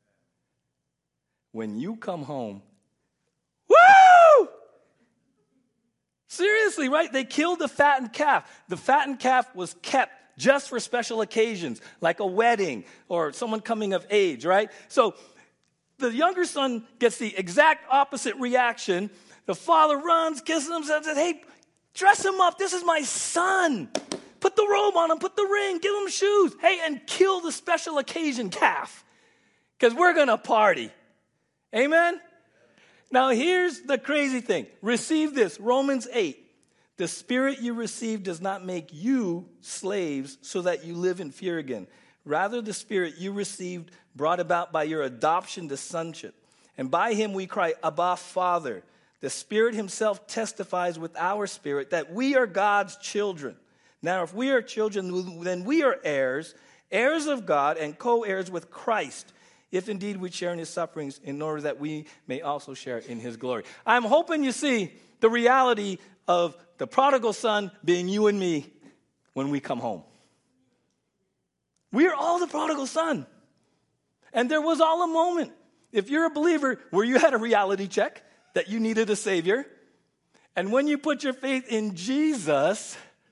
When you come home, woo! Seriously, right? They killed the fattened calf. The fattened calf was kept just for special occasions, like a wedding or someone coming of age, right? So the younger son gets the exact opposite reaction. The father runs, kisses him, says, hey, dress him up. This is my son. Put the robe on him, put the ring, give him shoes. Hey, and kill the special occasion calf because we're going to party. Amen? Now, here's the crazy thing. Receive this, Romans eight. The spirit you received does not make you slaves so that you live in fear again. Rather, the spirit you received brought about by your adoption to sonship. And by him we cry, Abba, Father. The Spirit himself testifies with our spirit that we are God's children. Now, if we are children, then we are heirs, heirs of God and co-heirs with Christ, if indeed we share in his sufferings, in order that we may also share in his glory. I'm hoping you see the reality of the prodigal son being you and me when we come home. We are all the prodigal son. And there was all a moment, if you're a believer, where you had a reality check that you needed a Savior. And when you put your faith in Jesus,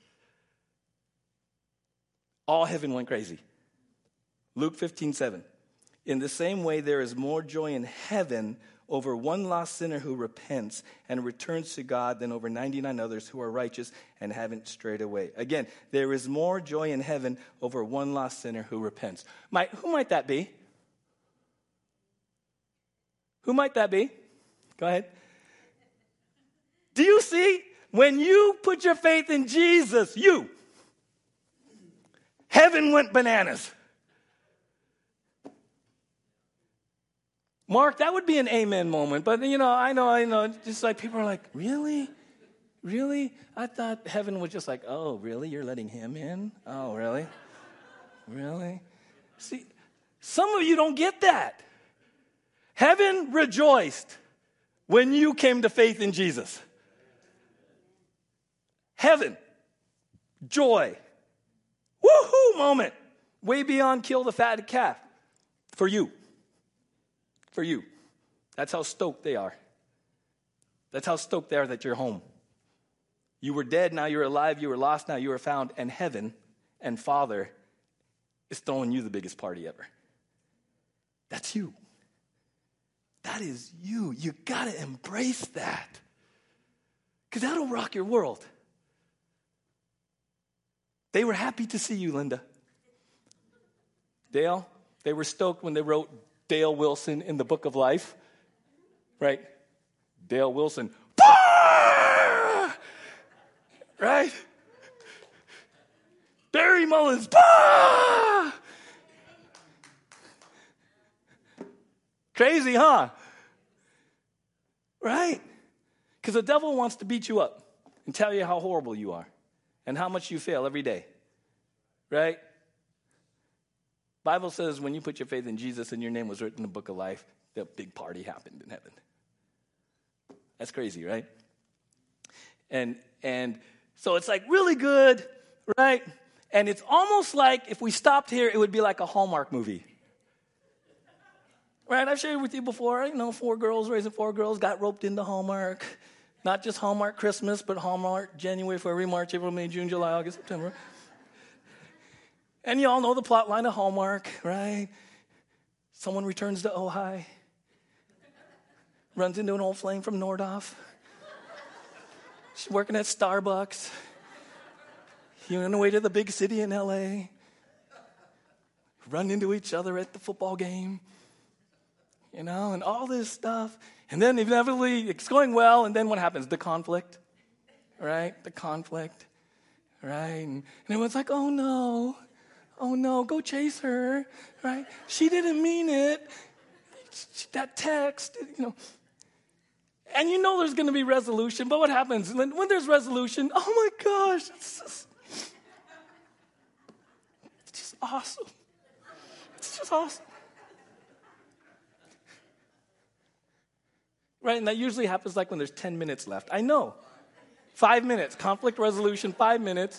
all heaven went crazy. Luke fifteen seven. In the same way, there is more joy in heaven over one lost sinner who repents and returns to God than over ninety-nine others who are righteous and haven't strayed away. Again, there is more joy in heaven over one lost sinner who repents. Might, who might that be? Who might that be? Go ahead. Do you see? When you put your faith in Jesus, you, heaven went bananas. Mark, that would be an amen moment. But, you know, I know, I know. Just like people are like, really? Really? I thought heaven was just like, oh, really? You're letting him in? Oh, really? Really? See, some of you don't get that. Heaven rejoiced when you came to faith in Jesus. Heaven, joy, woohoo moment, way beyond kill the fatted calf. For you. For you. That's how stoked they are. That's how stoked they are that you're home. You were dead, now you're alive. You were lost, now you are found. And heaven and Father is throwing you the biggest party ever. That's you. That is you. You got to embrace that. Because that'll rock your world. They were happy to see you, Linda. Dale, they were stoked when they wrote Dale Wilson in the Book of Life. Right? Dale Wilson. Bah! Right? Barry Mullins. Bah! Crazy, huh? Right? Because the devil wants to beat you up and tell you how horrible you are and how much you fail every day. Right? Bible says when you put your faith in Jesus and your name was written in the book of life, the big party happened in heaven. That's crazy, right? And and so it's like really good, right? And it's almost like if we stopped here, it would be like a Hallmark movie. Right, I've shared with you before, you know, four girls raising four girls got roped into Hallmark. Not just Hallmark Christmas, but Hallmark January, February, March, April, May, June, July, August, September. And you all know the plot line of Hallmark, right? Someone returns to Ojai, runs into an old flame from Nordhoff. She's working at Starbucks. You're on the way to the big city in L A. Run into each other at the football game. You know, and all this stuff. And then inevitably, it's going well, and then what happens? The conflict, right? The conflict, right? And, and everyone's like, oh, no. Oh, no, go chase her, right? She didn't mean it. She, that text, you know. And you know there's going to be resolution, but what happens? When, when there's resolution, oh, my gosh, it's just, it's just awesome. It's just awesome. Right, and that usually happens like when there's ten minutes left. I know. Five minutes. Conflict resolution, five minutes.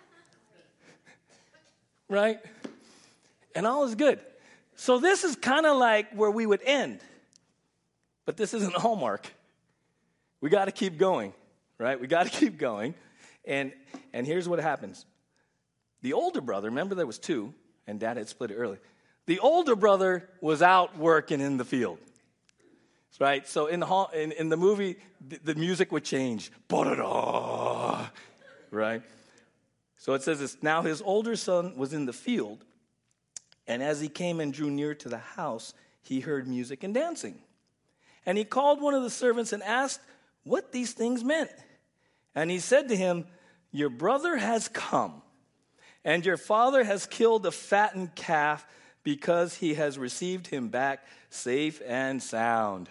Right? And all is good. So this is kind of like where we would end. But this isn't Hallmark. We got to keep going. Right? We got to keep going. And, and here's what happens. The older brother, remember there was two, and Dad had split it early. The older brother was out working in the field. Right, so in the in, in the movie, the, the music would change. Ba-da-da, right? So it says this, now his older son was in the field, and as he came and drew near to the house, he heard music and dancing. And he called one of the servants and asked what these things meant. And he said to him, your brother has come, and your father has killed a fattened calf because he has received him back safe and sound.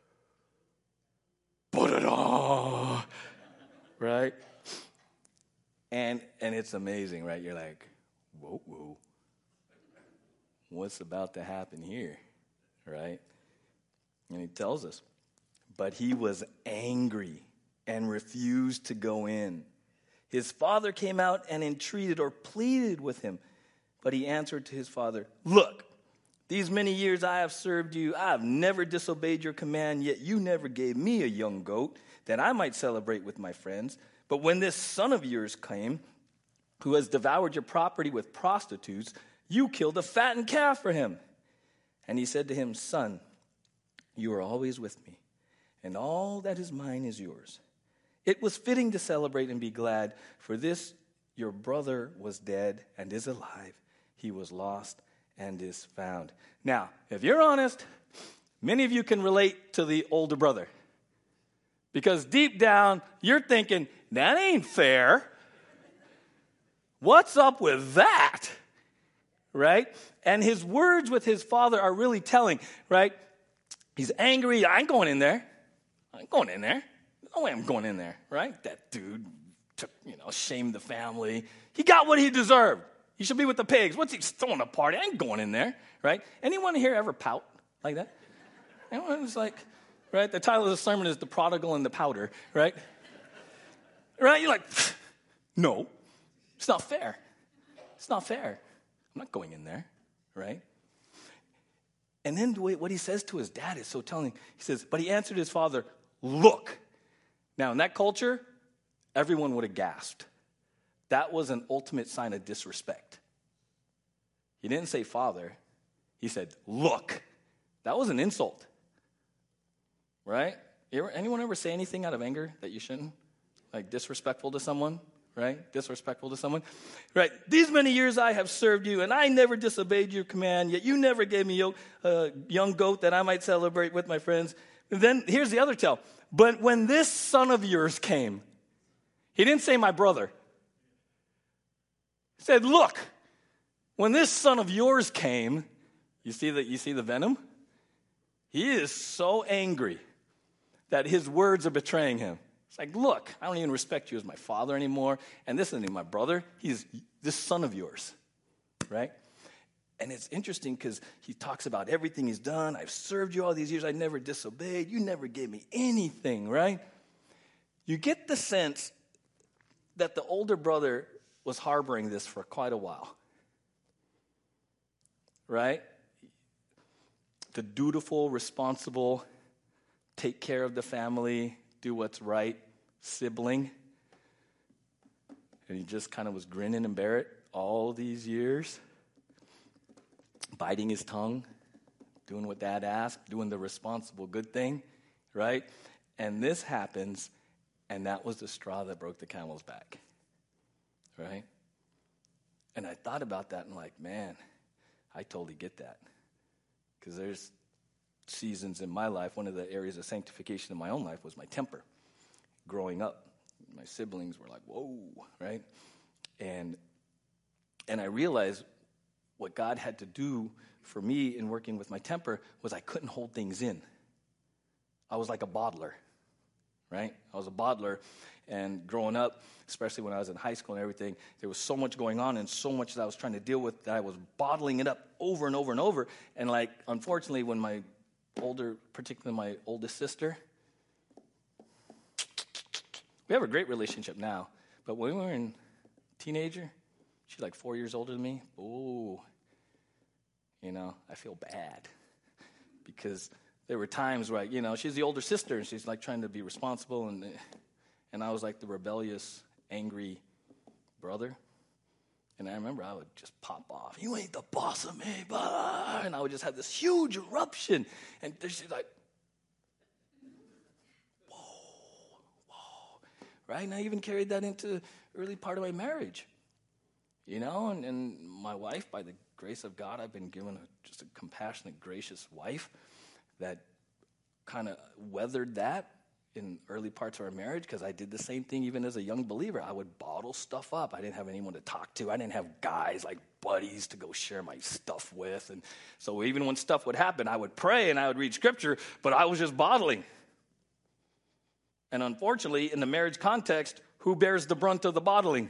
Ba-da-da, right? And and it's amazing, right? You're like, whoa, whoa. What's about to happen here, right? And he tells us, but he was angry and refused to go in. His father came out and entreated or pleaded with him, but he answered to his father, look, these many years I have served you, I have never disobeyed your command, yet you never gave me a young goat that I might celebrate with my friends. But when this son of yours came, who has devoured your property with prostitutes, you killed a fattened calf for him. And he said to him, son, you are always with me, and all that is mine is yours. It was fitting to celebrate and be glad, for this your brother was dead and is alive. He was lost and is found. Now, if you're honest, many of you can relate to the older brother. Because deep down, you're thinking, that ain't fair. What's up with that? Right? And his words with his father are really telling, right? He's angry. I ain't going in there. I ain't going in there. No way I'm going in there, right? That dude took, you know, shamed the family. He got what he deserved. He should be with the pigs. What's he throwing a party? I ain't going in there, right? Anyone here ever pout like that? Anyone who's like, right? The title of the sermon is The Prodigal and the Powder, right? Right? You're like, no, it's not fair. It's not fair. I'm not going in there, right? And then the way, what he says to his dad is so telling. He says, but he answered his father, look. Now, in that culture, everyone would have gasped. That was an ultimate sign of disrespect. He didn't say father. He said, look. That was an insult. Right? You ever, anyone ever say anything out of anger that you shouldn't? Like disrespectful to someone? Right? Disrespectful to someone. Right? These many years I have served you, and I never disobeyed your command, yet you never gave me a uh, young goat that I might celebrate with my friends. And then, here's the other tell. But when this son of yours came, he didn't say my brother. He said, look, when this son of yours came, you see the, you see the venom? He is so angry that his words are betraying him. It's like, look, I don't even respect you as my father anymore, and this isn't even my brother. He's this son of yours, right? And it's interesting because he talks about everything he's done. I've served you all these years. I never disobeyed. You never gave me anything, right? You get the sense that the older brother was harboring this for quite a while, right? The dutiful, responsible, take care of the family, do what's right sibling. And he just kind of was grinning and bear it all these years, biting his tongue, doing what dad asked, doing the responsible good thing, right? And this happens, and that was the straw that broke the camel's back, right? And I thought about that and like, man, I totally get that. Because there's seasons in my life, one of the areas of sanctification in my own life was my temper. Growing up, my siblings were like, whoa, right? And and I realized what God had to do for me in working with my temper was I couldn't hold things in. I was like a bottler, right? I was a bottler, and growing up, especially when I was in high school and everything, there was so much going on and so much that I was trying to deal with that I was bottling it up over and over and over. And like, unfortunately, when my older, particularly my oldest sister, we have a great relationship now, but when we were in teenager, she's like four years older than me. Oh, you know, I feel bad because there were times where, you know, she's the older sister and she's like trying to be responsible, and and I was like the rebellious, angry brother. And I remember I would just pop off. You ain't the boss of me, blah, and I would just have this huge eruption. And she's like, whoa, whoa, right? And I even carried that into the early part of my marriage, you know. And, and my wife, by the grace of God, I've been given a, just a compassionate, gracious wife that kind of weathered that in early parts of our marriage, because I did the same thing even as a young believer. I would bottle stuff up. I didn't have anyone to talk to. I didn't have guys like buddies to go share my stuff with. And so even when stuff would happen, I would pray and I would read scripture, but I was just bottling. And unfortunately, in the marriage context, who bears the brunt of the bottling?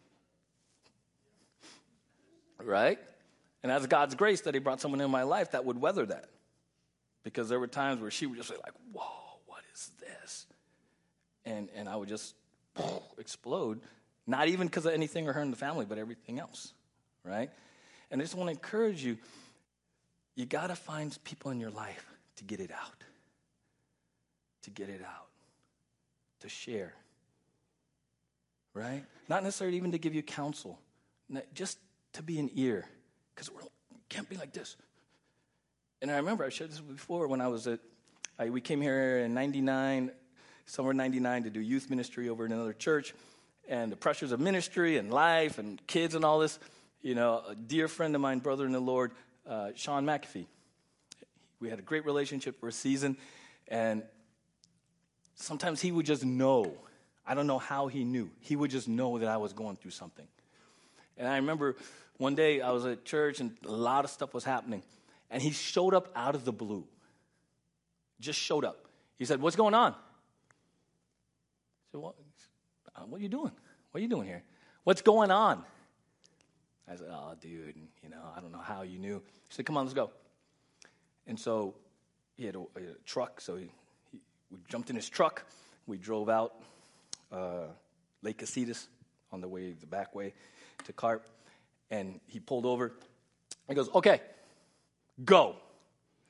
Right? And that's God's grace that he brought someone in my life that would weather that. Because there were times where she would just say like, whoa, what is this? And and I would just explode, not even because of anything or her in the family, but everything else, right? And I just want to encourage you, you got to find people in your life to get it out, to get it out, to share, right? Not necessarily even to give you counsel, just to be an ear, because we can't be like this. And I remember I shared this before when I was at, I, we came here in ninety-nine, somewhere in ninety-nine, to do youth ministry over in another church. And the pressures of ministry and life and kids and all this, you know, a dear friend of mine, brother in the Lord, uh, Sean McAfee. We had a great relationship for a season. And sometimes he would just know. I don't know how he knew. He would just know that I was going through something. And I remember one day I was at church and a lot of stuff was happening. And he showed up out of the blue. Just showed up. He said, what's going on? I said, what, what are you doing? What are you doing here? What's going on? I said, oh, dude, you know, I don't know how you knew. He said, come on, let's go. And so he had a, a truck, so he, he, we jumped in his truck. We drove out uh, Lake Casitas on the way, the back way to Carp. And he pulled over. He goes, okay. Go.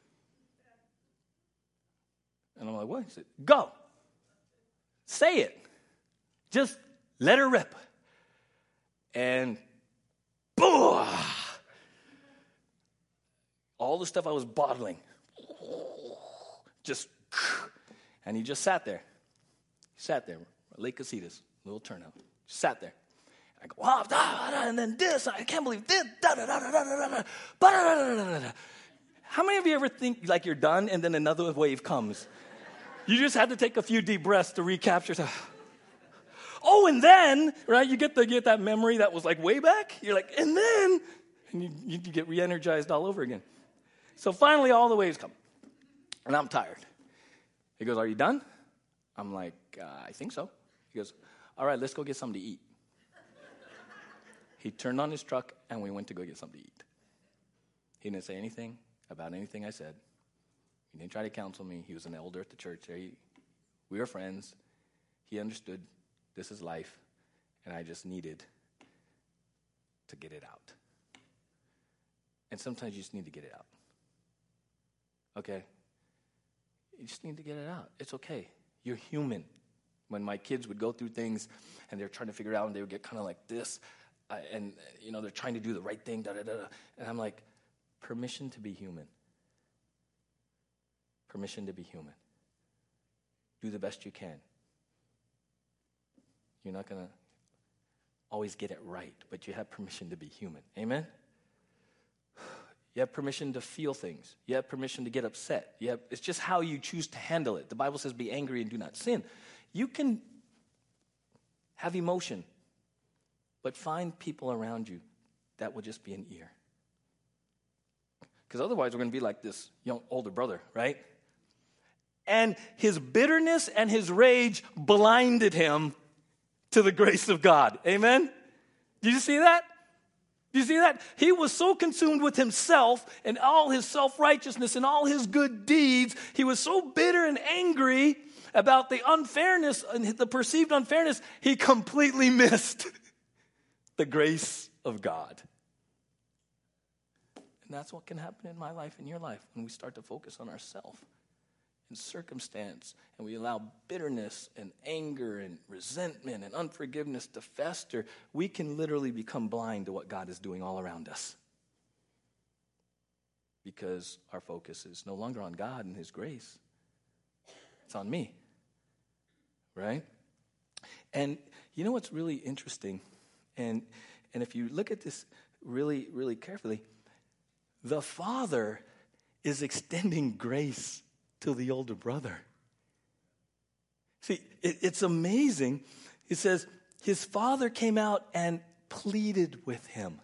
And I'm like, what? He said, go. Say it. Just let her rip. And boom! All the stuff I was bottling, just, and he just sat there. He sat there, Lake Casitas, little turnout. Just sat there. I go, oh, da, da, and then this, I can't believe this, da, da, da, da, da, da, da, da, da, da. How many of you ever think like you're done and then another wave comes? You just had to take a few deep breaths to recapture stuff. Oh, and then, right, you get the get that memory that was like way back. You're like, and then, and you, you get re-energized all over again. So finally, all the waves come, and I'm tired. He goes, are you done? I'm like, uh, I think so. He goes, all right, let's go get something to eat. He turned on his truck, and we went to go get something to eat. He didn't say anything about anything I said. He didn't try to counsel me. He was an elder at the church. He, we were friends. He understood this is life, and I just needed to get it out. And sometimes you just need to get it out. Okay? You just need to get it out. It's okay. You're human. When my kids would go through things, and they're trying to figure it out, and they would get kind of like this, uh, and, you know, they're trying to do the right thing, da-da-da-da. And I'm like, permission to be human. Permission to be human. Do the best you can. You're not going to always get it right, but you have permission to be human. Amen? You have permission to feel things. You have permission to get upset. You have, it's just how you choose to handle it. The Bible says, be angry and do not sin. You can have emotion, but find people around you that will just be an ear. Because otherwise we're going to be like this young older brother, right? And his bitterness and his rage blinded him to the grace of God. Amen? Did you see that? Did you see that? He was so consumed with himself and all his self-righteousness and all his good deeds. He was so bitter and angry about the unfairness and the perceived unfairness, he completely missed the grace of God. And that's what can happen in my life and your life when we start to focus on ourselves and circumstance, and we allow bitterness and anger and resentment and unforgiveness to fester. We can literally become blind to what God is doing all around us because our focus is no longer on God and his grace. It's on me, right? And you know what's really interesting? And, and if you look at this really, really carefully, the Father is extending grace to the older brother. See, it, it's amazing. It says, his father came out and pleaded with him.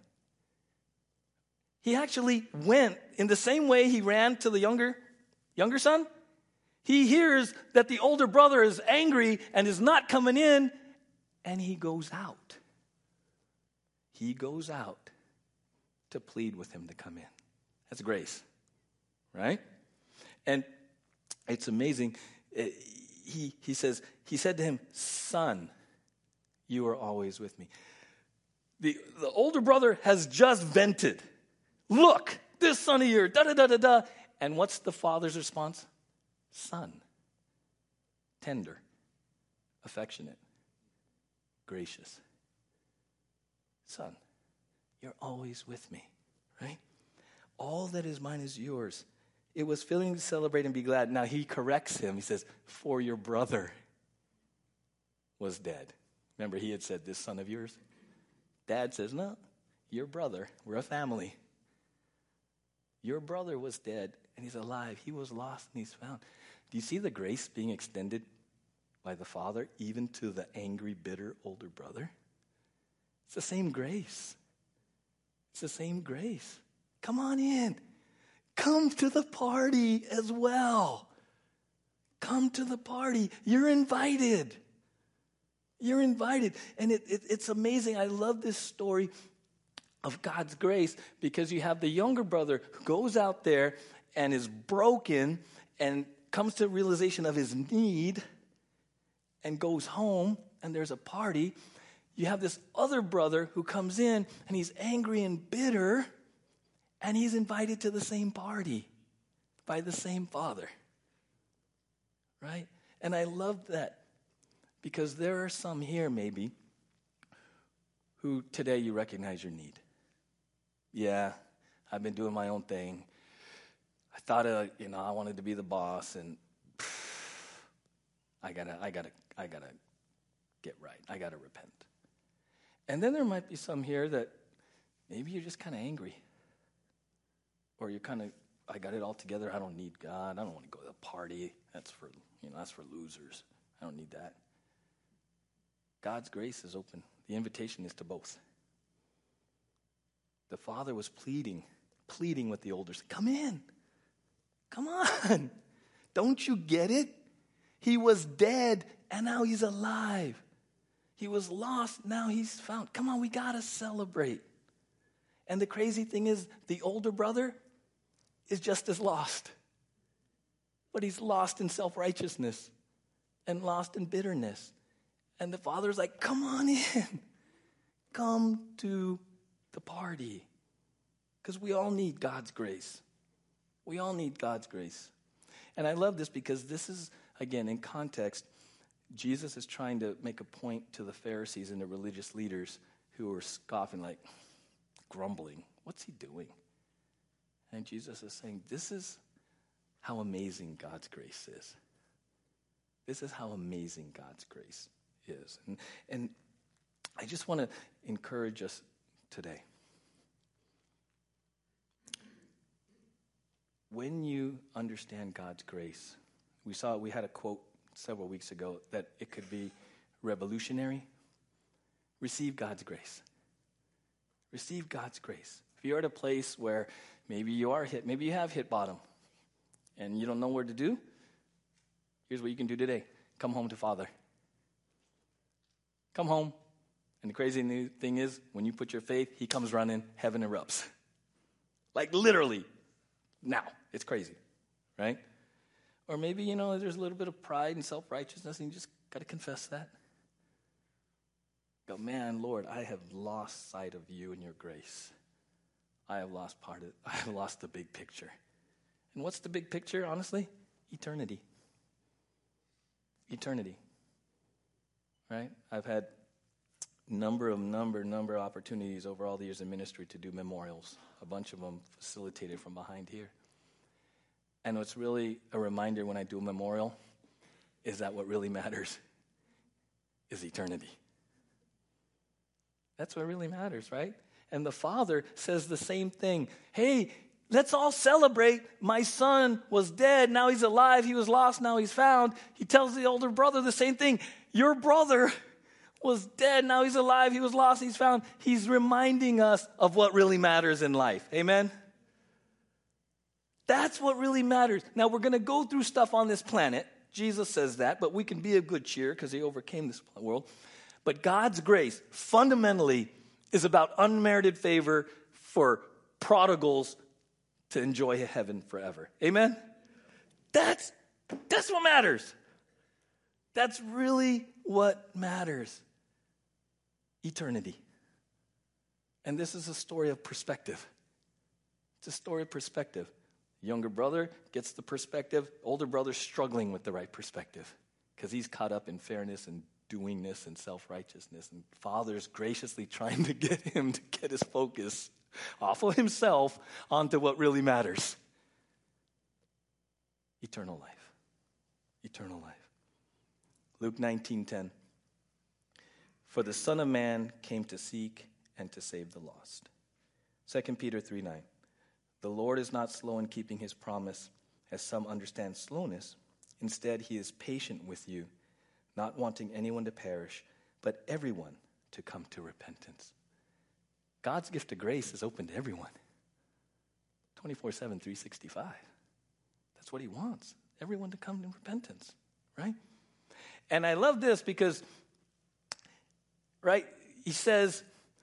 He actually went in the same way he ran to the younger, younger son. He hears that the older brother is angry and is not coming in, and he goes out. He goes out to plead with him to come in. That's grace, right? And it's amazing. He, he says, he said to him, son, you are always with me. The, the older brother has just vented. Look, this son of yours, da-da-da-da-da. And what's the father's response? Son. Tender. Affectionate. Gracious. Son, you're always with me, right? All that is mine is yours. It was fitting to celebrate and be glad. Now he corrects him. He says, for your brother was dead. Remember, he had said, this son of yours? Dad says, no, your brother. We're a family. Your brother was dead, and he's alive. He was lost, and he's found. Do you see the grace being extended by the Father, even to the angry, bitter older brother? It's the same grace. It's the same grace. Come on in. Come to the party as well. Come to the party. You're invited. You're invited. And it, it, it's amazing. I love this story of God's grace because you have the younger brother who goes out there and is broken and comes to a realization of his need and goes home and there's a party. You have this other brother who comes in and he's angry and bitter. And he's invited to the same party by the same father. right? And I love that because there are some here maybe who today you recognize your need. Yeah, I've been doing my own thing. I thought, uh, you know, I wanted to be the boss, and pff, I gotta, I gotta, I gotta get right. I gotta repent. And then there might be some here that maybe you're just kind of angry, or you're kind of, I got it all together. I don't need God. I don't want to go to the party. That's for, you know, that's for losers. I don't need that. God's grace is open. The invitation is to both. The Father was pleading, pleading with the elders. Come in. Come on. Don't you get it? He was dead, and now he's alive. He was lost, now he's found. Come on, we got to celebrate. And the crazy thing is, the older brother is just as lost. But he's lost in self-righteousness and lost in bitterness. And the father's like, come on in. Come to the party. Because we all need God's grace. We all need God's grace. And I love this because this is, again, in context, Jesus is trying to make a point to the Pharisees and the religious leaders who were scoffing, like, grumbling. What's he doing? And Jesus is saying, this is how amazing God's grace is. This is how amazing God's grace is. And, and I just want to encourage us today. When you understand God's grace, we saw, we had a quote several weeks ago that it could be revolutionary. Receive God's grace. Receive God's grace. If you're at a place where maybe you are hit, maybe you have hit bottom, and you don't know where to do, here's what you can do today. Come home to Father. Come home. And the crazy new thing is, when you put your faith, he comes running, heaven erupts. Like literally. Now. It's crazy. Right? Or maybe, you know, there's a little bit of pride and self-righteousness, and you just got to confess that. Go, man, Lord, I have lost sight of you and your grace. I have lost part of it. I have lost the big picture. And what's the big picture, honestly? Eternity. Eternity. Right? I've had number of number, number of opportunities over all the years in ministry to do memorials. A bunch of them facilitated from behind here. And what's really a reminder when I do a memorial is that what really matters is eternity. That's what really matters, right? And the Father says the same thing. Hey, let's all celebrate. My son was dead, now he's alive. He was lost, now he's found. He tells the older brother the same thing. Your brother was dead, now he's alive. He was lost, he's found. He's reminding us of what really matters in life. Amen? That's what really matters. Now, we're going to go through stuff on this planet. Jesus says that, but we can be of good cheer because he overcame this world. But God's grace, fundamentally, is about unmerited favor for prodigals to enjoy heaven forever. Amen? That's, that's what matters. That's really what matters. Eternity. And this is a story of perspective. It's a story of perspective. Younger brother gets the perspective. Older brother's struggling with the right perspective because he's caught up in fairness and doingness and self-righteousness. And Father's graciously trying to get him to get his focus off of himself onto what really matters. Eternal life. Eternal life. Luke nineteen ten. For the Son of Man came to seek and to save the lost. Second Peter three nine. The Lord is not slow in keeping his promise, as some understand slowness. Instead, he is patient with you, not wanting anyone to perish, but everyone to come to repentance. God's gift of grace is open to everyone. twenty-four seven, three sixty-five. That's what he wants. Everyone to come to repentance, right? And I love this because, right, he says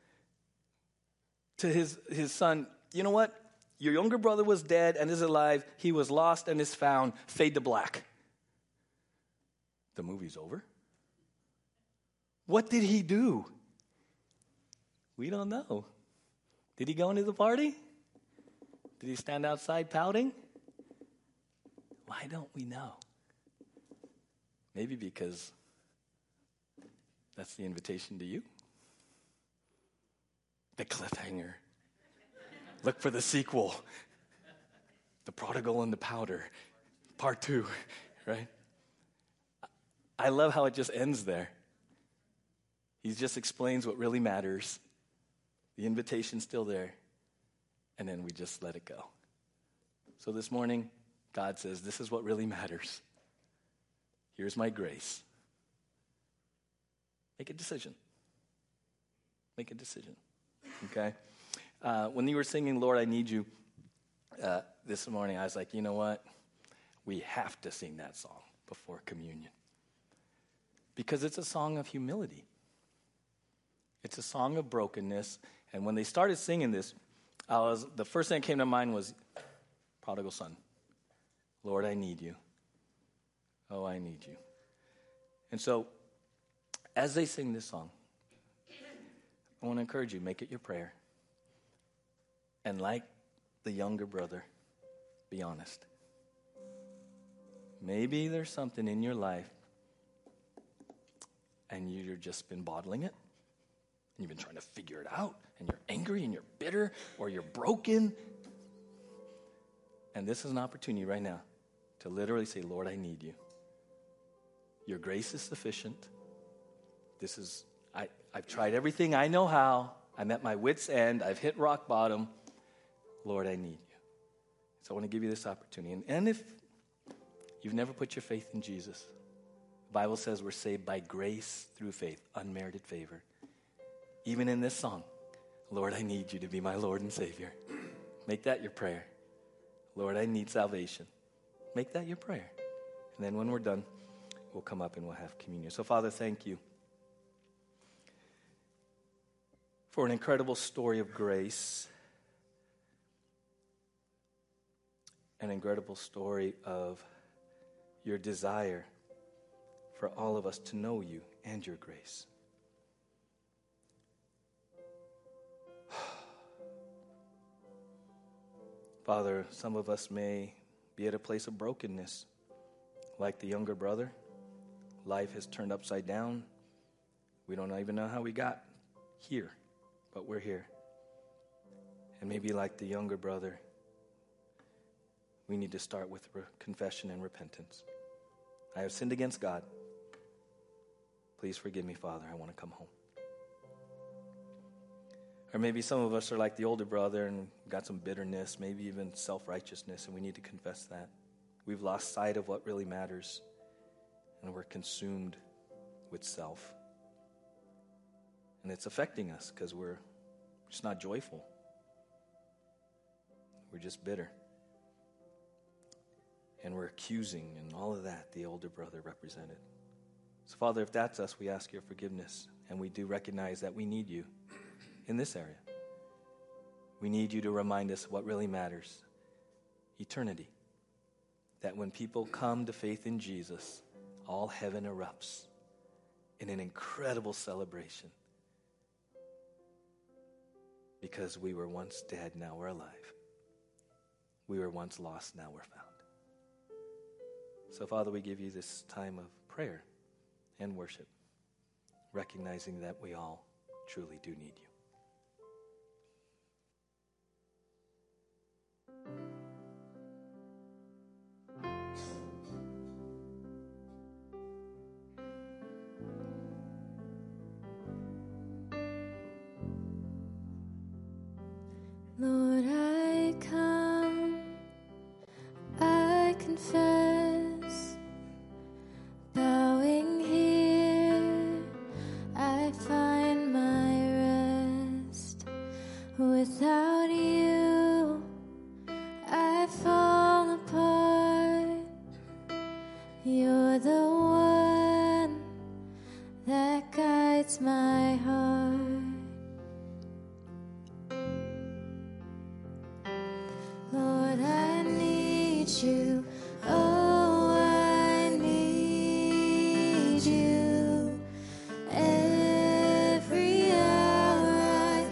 to his, his son, you know what? Your younger brother was dead and is alive. He was lost and is found. Fade to black. The movie's over. What did he do? We don't know. Did he go into the party? Did he stand outside pouting? Why don't we know? Maybe because that's the invitation to you. The cliffhanger. Look for the sequel. The prodigal and the powder. Part two, right? I love how it just ends there. He just explains what really matters. The invitation's still there. And then we just let it go. So this morning, God says, this is what really matters. Here's my grace. Make a decision. Make a decision. Okay? Uh, when you were singing, Lord, I Need You, uh, this morning, I was like, you know what? We have to sing that song before communion. Because it's a song of humility. It's a song of brokenness. And when they started singing this, I was the first thing that came to mind was prodigal son. Lord, I need you. Oh, I need you. And so, as they sing this song, I want to encourage you, make it your prayer. And like the younger brother, be honest. Maybe there's something in your life and you've just been bottling it. And you've been trying to figure it out. And you're angry and you're bitter or you're broken. And this is an opportunity right now to literally say, Lord, I need you. Your grace is sufficient. This is, I, I've tried everything I know how. I'm at my wit's end. I've hit rock bottom. Lord, I need you. So I want to give you this opportunity. And, and if you've never put your faith in Jesus, the Bible says we're saved by grace through faith, unmerited favor. Even in this song, Lord, I need you to be my Lord and Savior. Make that your prayer. Lord, I need salvation. Make that your prayer. And then when we're done, we'll come up and we'll have communion. So, Father, thank you for an incredible story of grace, an incredible story of your desire for all of us to know you and your grace. Father, some of us may be at a place of brokenness, like the younger brother. Life has turned upside down. We don't even know how we got here, but we're here. And maybe like the younger brother, we need to start with re- confession and repentance. I have sinned against God. Please forgive me, Father. I want to come home. Or maybe some of us are like the older brother and got some bitterness, maybe even self-righteousness, and we need to confess that. We've lost sight of what really matters, and we're consumed with self. And it's affecting us because we're just not joyful. We're just bitter. And we're accusing and all of that the older brother represented. So, Father, if that's us, we ask your forgiveness, and we do recognize that we need you in this area. We need you to remind us what really matters. Eternity. That when people come to faith in Jesus, all heaven erupts in an incredible celebration. Because we were once dead, now we're alive. We were once lost, now we're found. So, Father, we give you this time of prayer and worship, recognizing that we all truly do need you. Lord, I come, I confess, bowing here, I find my rest. Without you, I fall apart. You're the one that guides my heart. Lord, I need you. Oh, I need you. Every hour I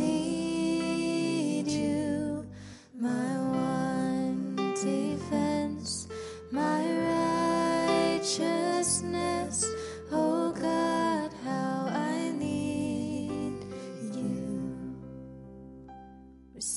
need you. My one defense, my righteousness.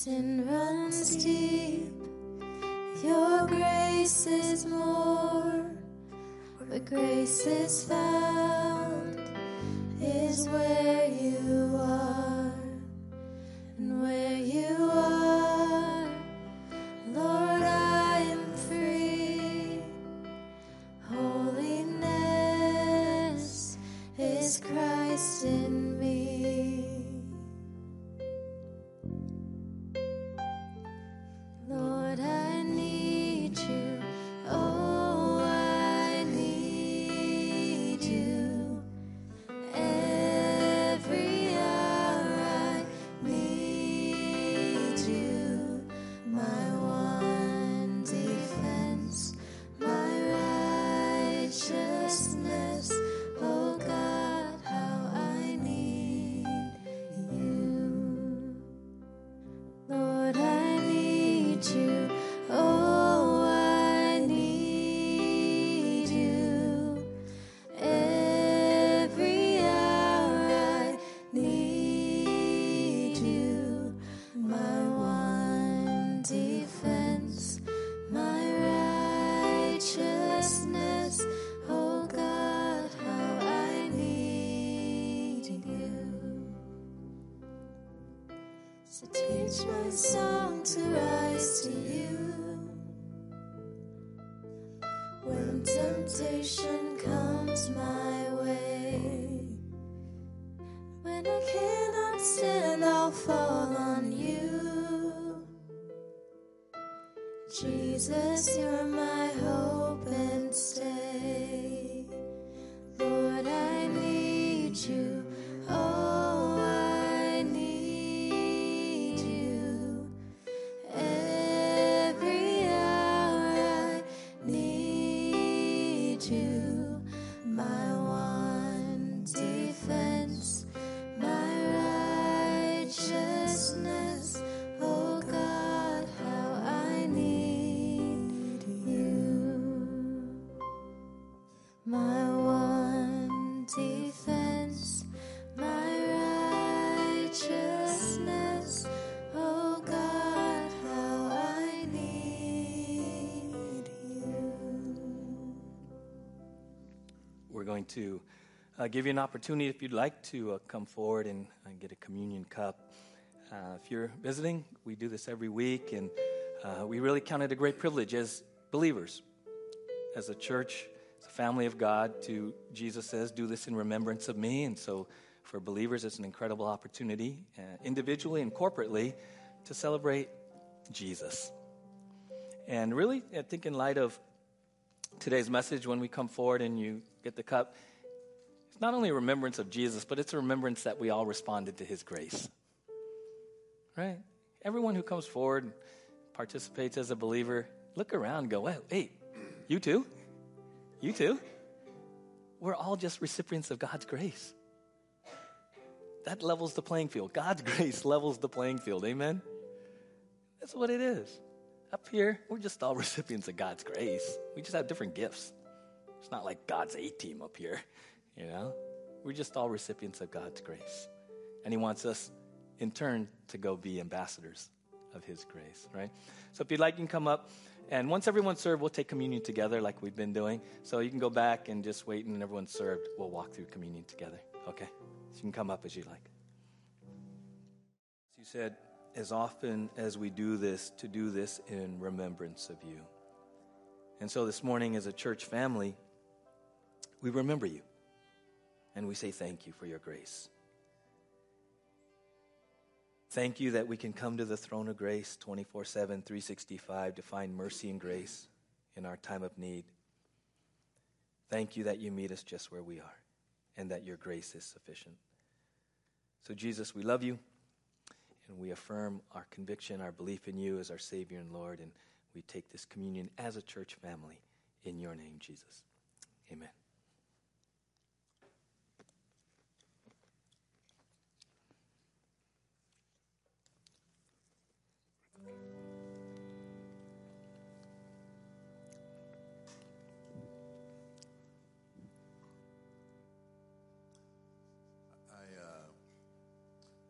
Sin runs deep, your grace is more. Where grace is found is where you are. And where you are, Lord, I am free. Holiness is Christ in me. Lord, I need you. Oh, I need you. Every hour I need you. My one defense, my righteousness. Oh God, how I need you. Lord, I need you. Oh, I need you. Every hour I need you. My one defense, my righteousness. Oh God, how I need you. So teach my song to rise to you. When temptation comes my way, when I cannot stand, I'll fall on you. Jesus, you're my hope and stay. Lord, I need you. Oh, I need you. Every hour I need you. My one defense, my righteousness. Oh God, how I need you. My one defense, my righteousness. Oh God, how I need you. We're going to uh, give you an opportunity if you'd like to uh, come forward and, and get a communion cup. Uh, if you're visiting, we do this every week, and uh, we really count it a great privilege as believers, as a church, as a family of God, to, Jesus says, do this in remembrance of me. And so for believers, it's an incredible opportunity, uh, individually and corporately, to celebrate Jesus. And really, I think in light of today's message, when we come forward and you get the cup, it's not only a remembrance of Jesus, but it's a remembrance that we all responded to his grace. Right? Everyone who comes forward, participates as a believer, look around and go, well, hey, you too? You too? We're all just recipients of God's grace. That levels the playing field. God's grace levels the playing field. Amen? That's what it is. Up here, we're just all recipients of God's grace. We just have different gifts. It's not like God's A-team up here, you know? We're just all recipients of God's grace. And he wants us, in turn, to go be ambassadors of his grace, right? So if you'd like, you can come up. And once everyone's served, we'll take communion together like we've been doing. So you can go back and just wait, and everyone's served. We'll walk through communion together, okay? So you can come up as you like. As you said, as often as we do this, to do this in remembrance of you. And so this morning, as a church family, we remember you. And we say thank you for your grace. Thank you that we can come to the throne of grace twenty-four seven, three sixty-five to find mercy and grace in our time of need. Thank you that you meet us just where we are and that your grace is sufficient. So Jesus, we love you, and we affirm our conviction, our belief in you as our Savior and Lord, and we take this communion as a church family in your name, Jesus. Amen.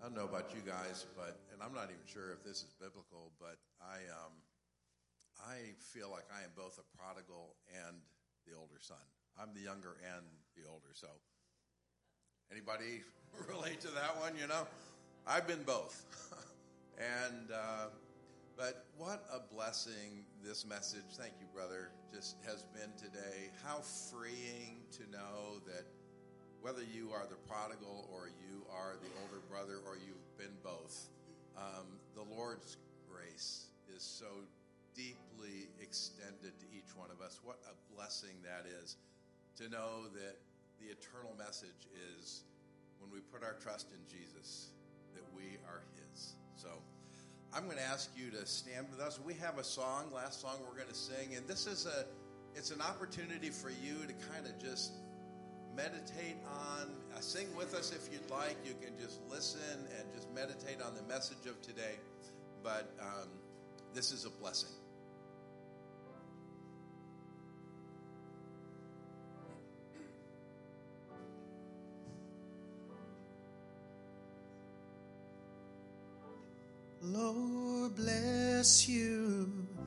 I don't know about you guys, but, and I'm not even sure if this is biblical, but I, um, I feel like I am both a prodigal and the older son. I'm the younger and the older, so anybody relate to that one, you know? I've been both. and, uh, but what a blessing this message, thank you, brother, just has been today. How freeing to know that whether you are the prodigal or you are the older brother or you've been both, um, the Lord's grace is so deeply extended to each one of us. What a blessing that is to know that the eternal message is when we put our trust in Jesus, that we are his. So I'm going to ask you to stand with us. We have a song, last song we're going to sing, and this is a, it's an opportunity for you to kind of just meditate on, uh, sing with us if you'd like. You can just listen and just meditate on the message of today. But um, this is a blessing. Lord bless you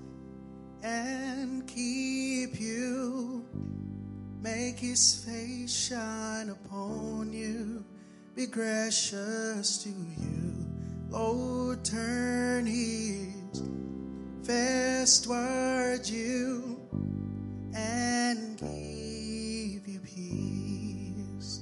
and keep you. Make his face shine upon you. Be gracious to you. Lord turn his face toward you and give you peace.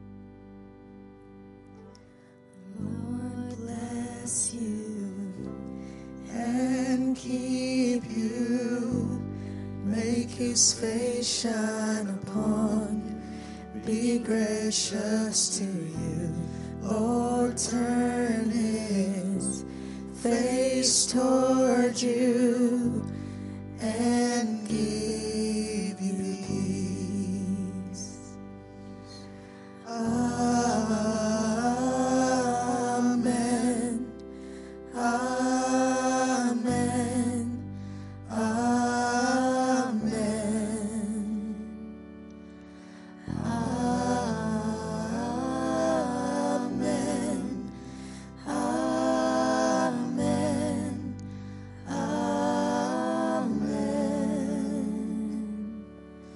Lord bless you and keep you. Make his face shine upon you. Be gracious to you. Lord turn his face toward you and give you peace. Amen. Amen. Amen. Amen. Amen. Amen.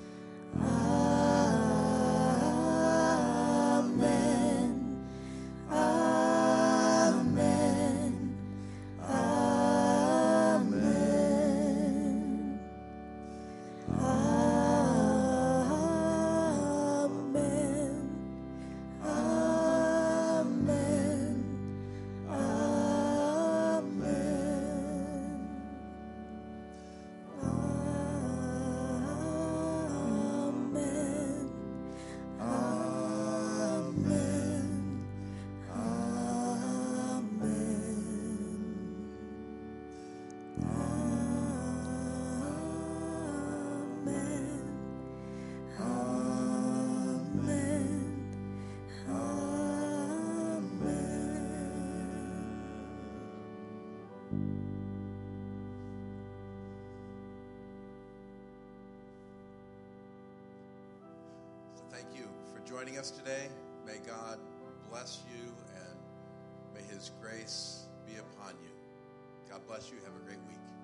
Thank you for joining us today. May God bless you and may his grace be upon you. God bless you. Have a great week.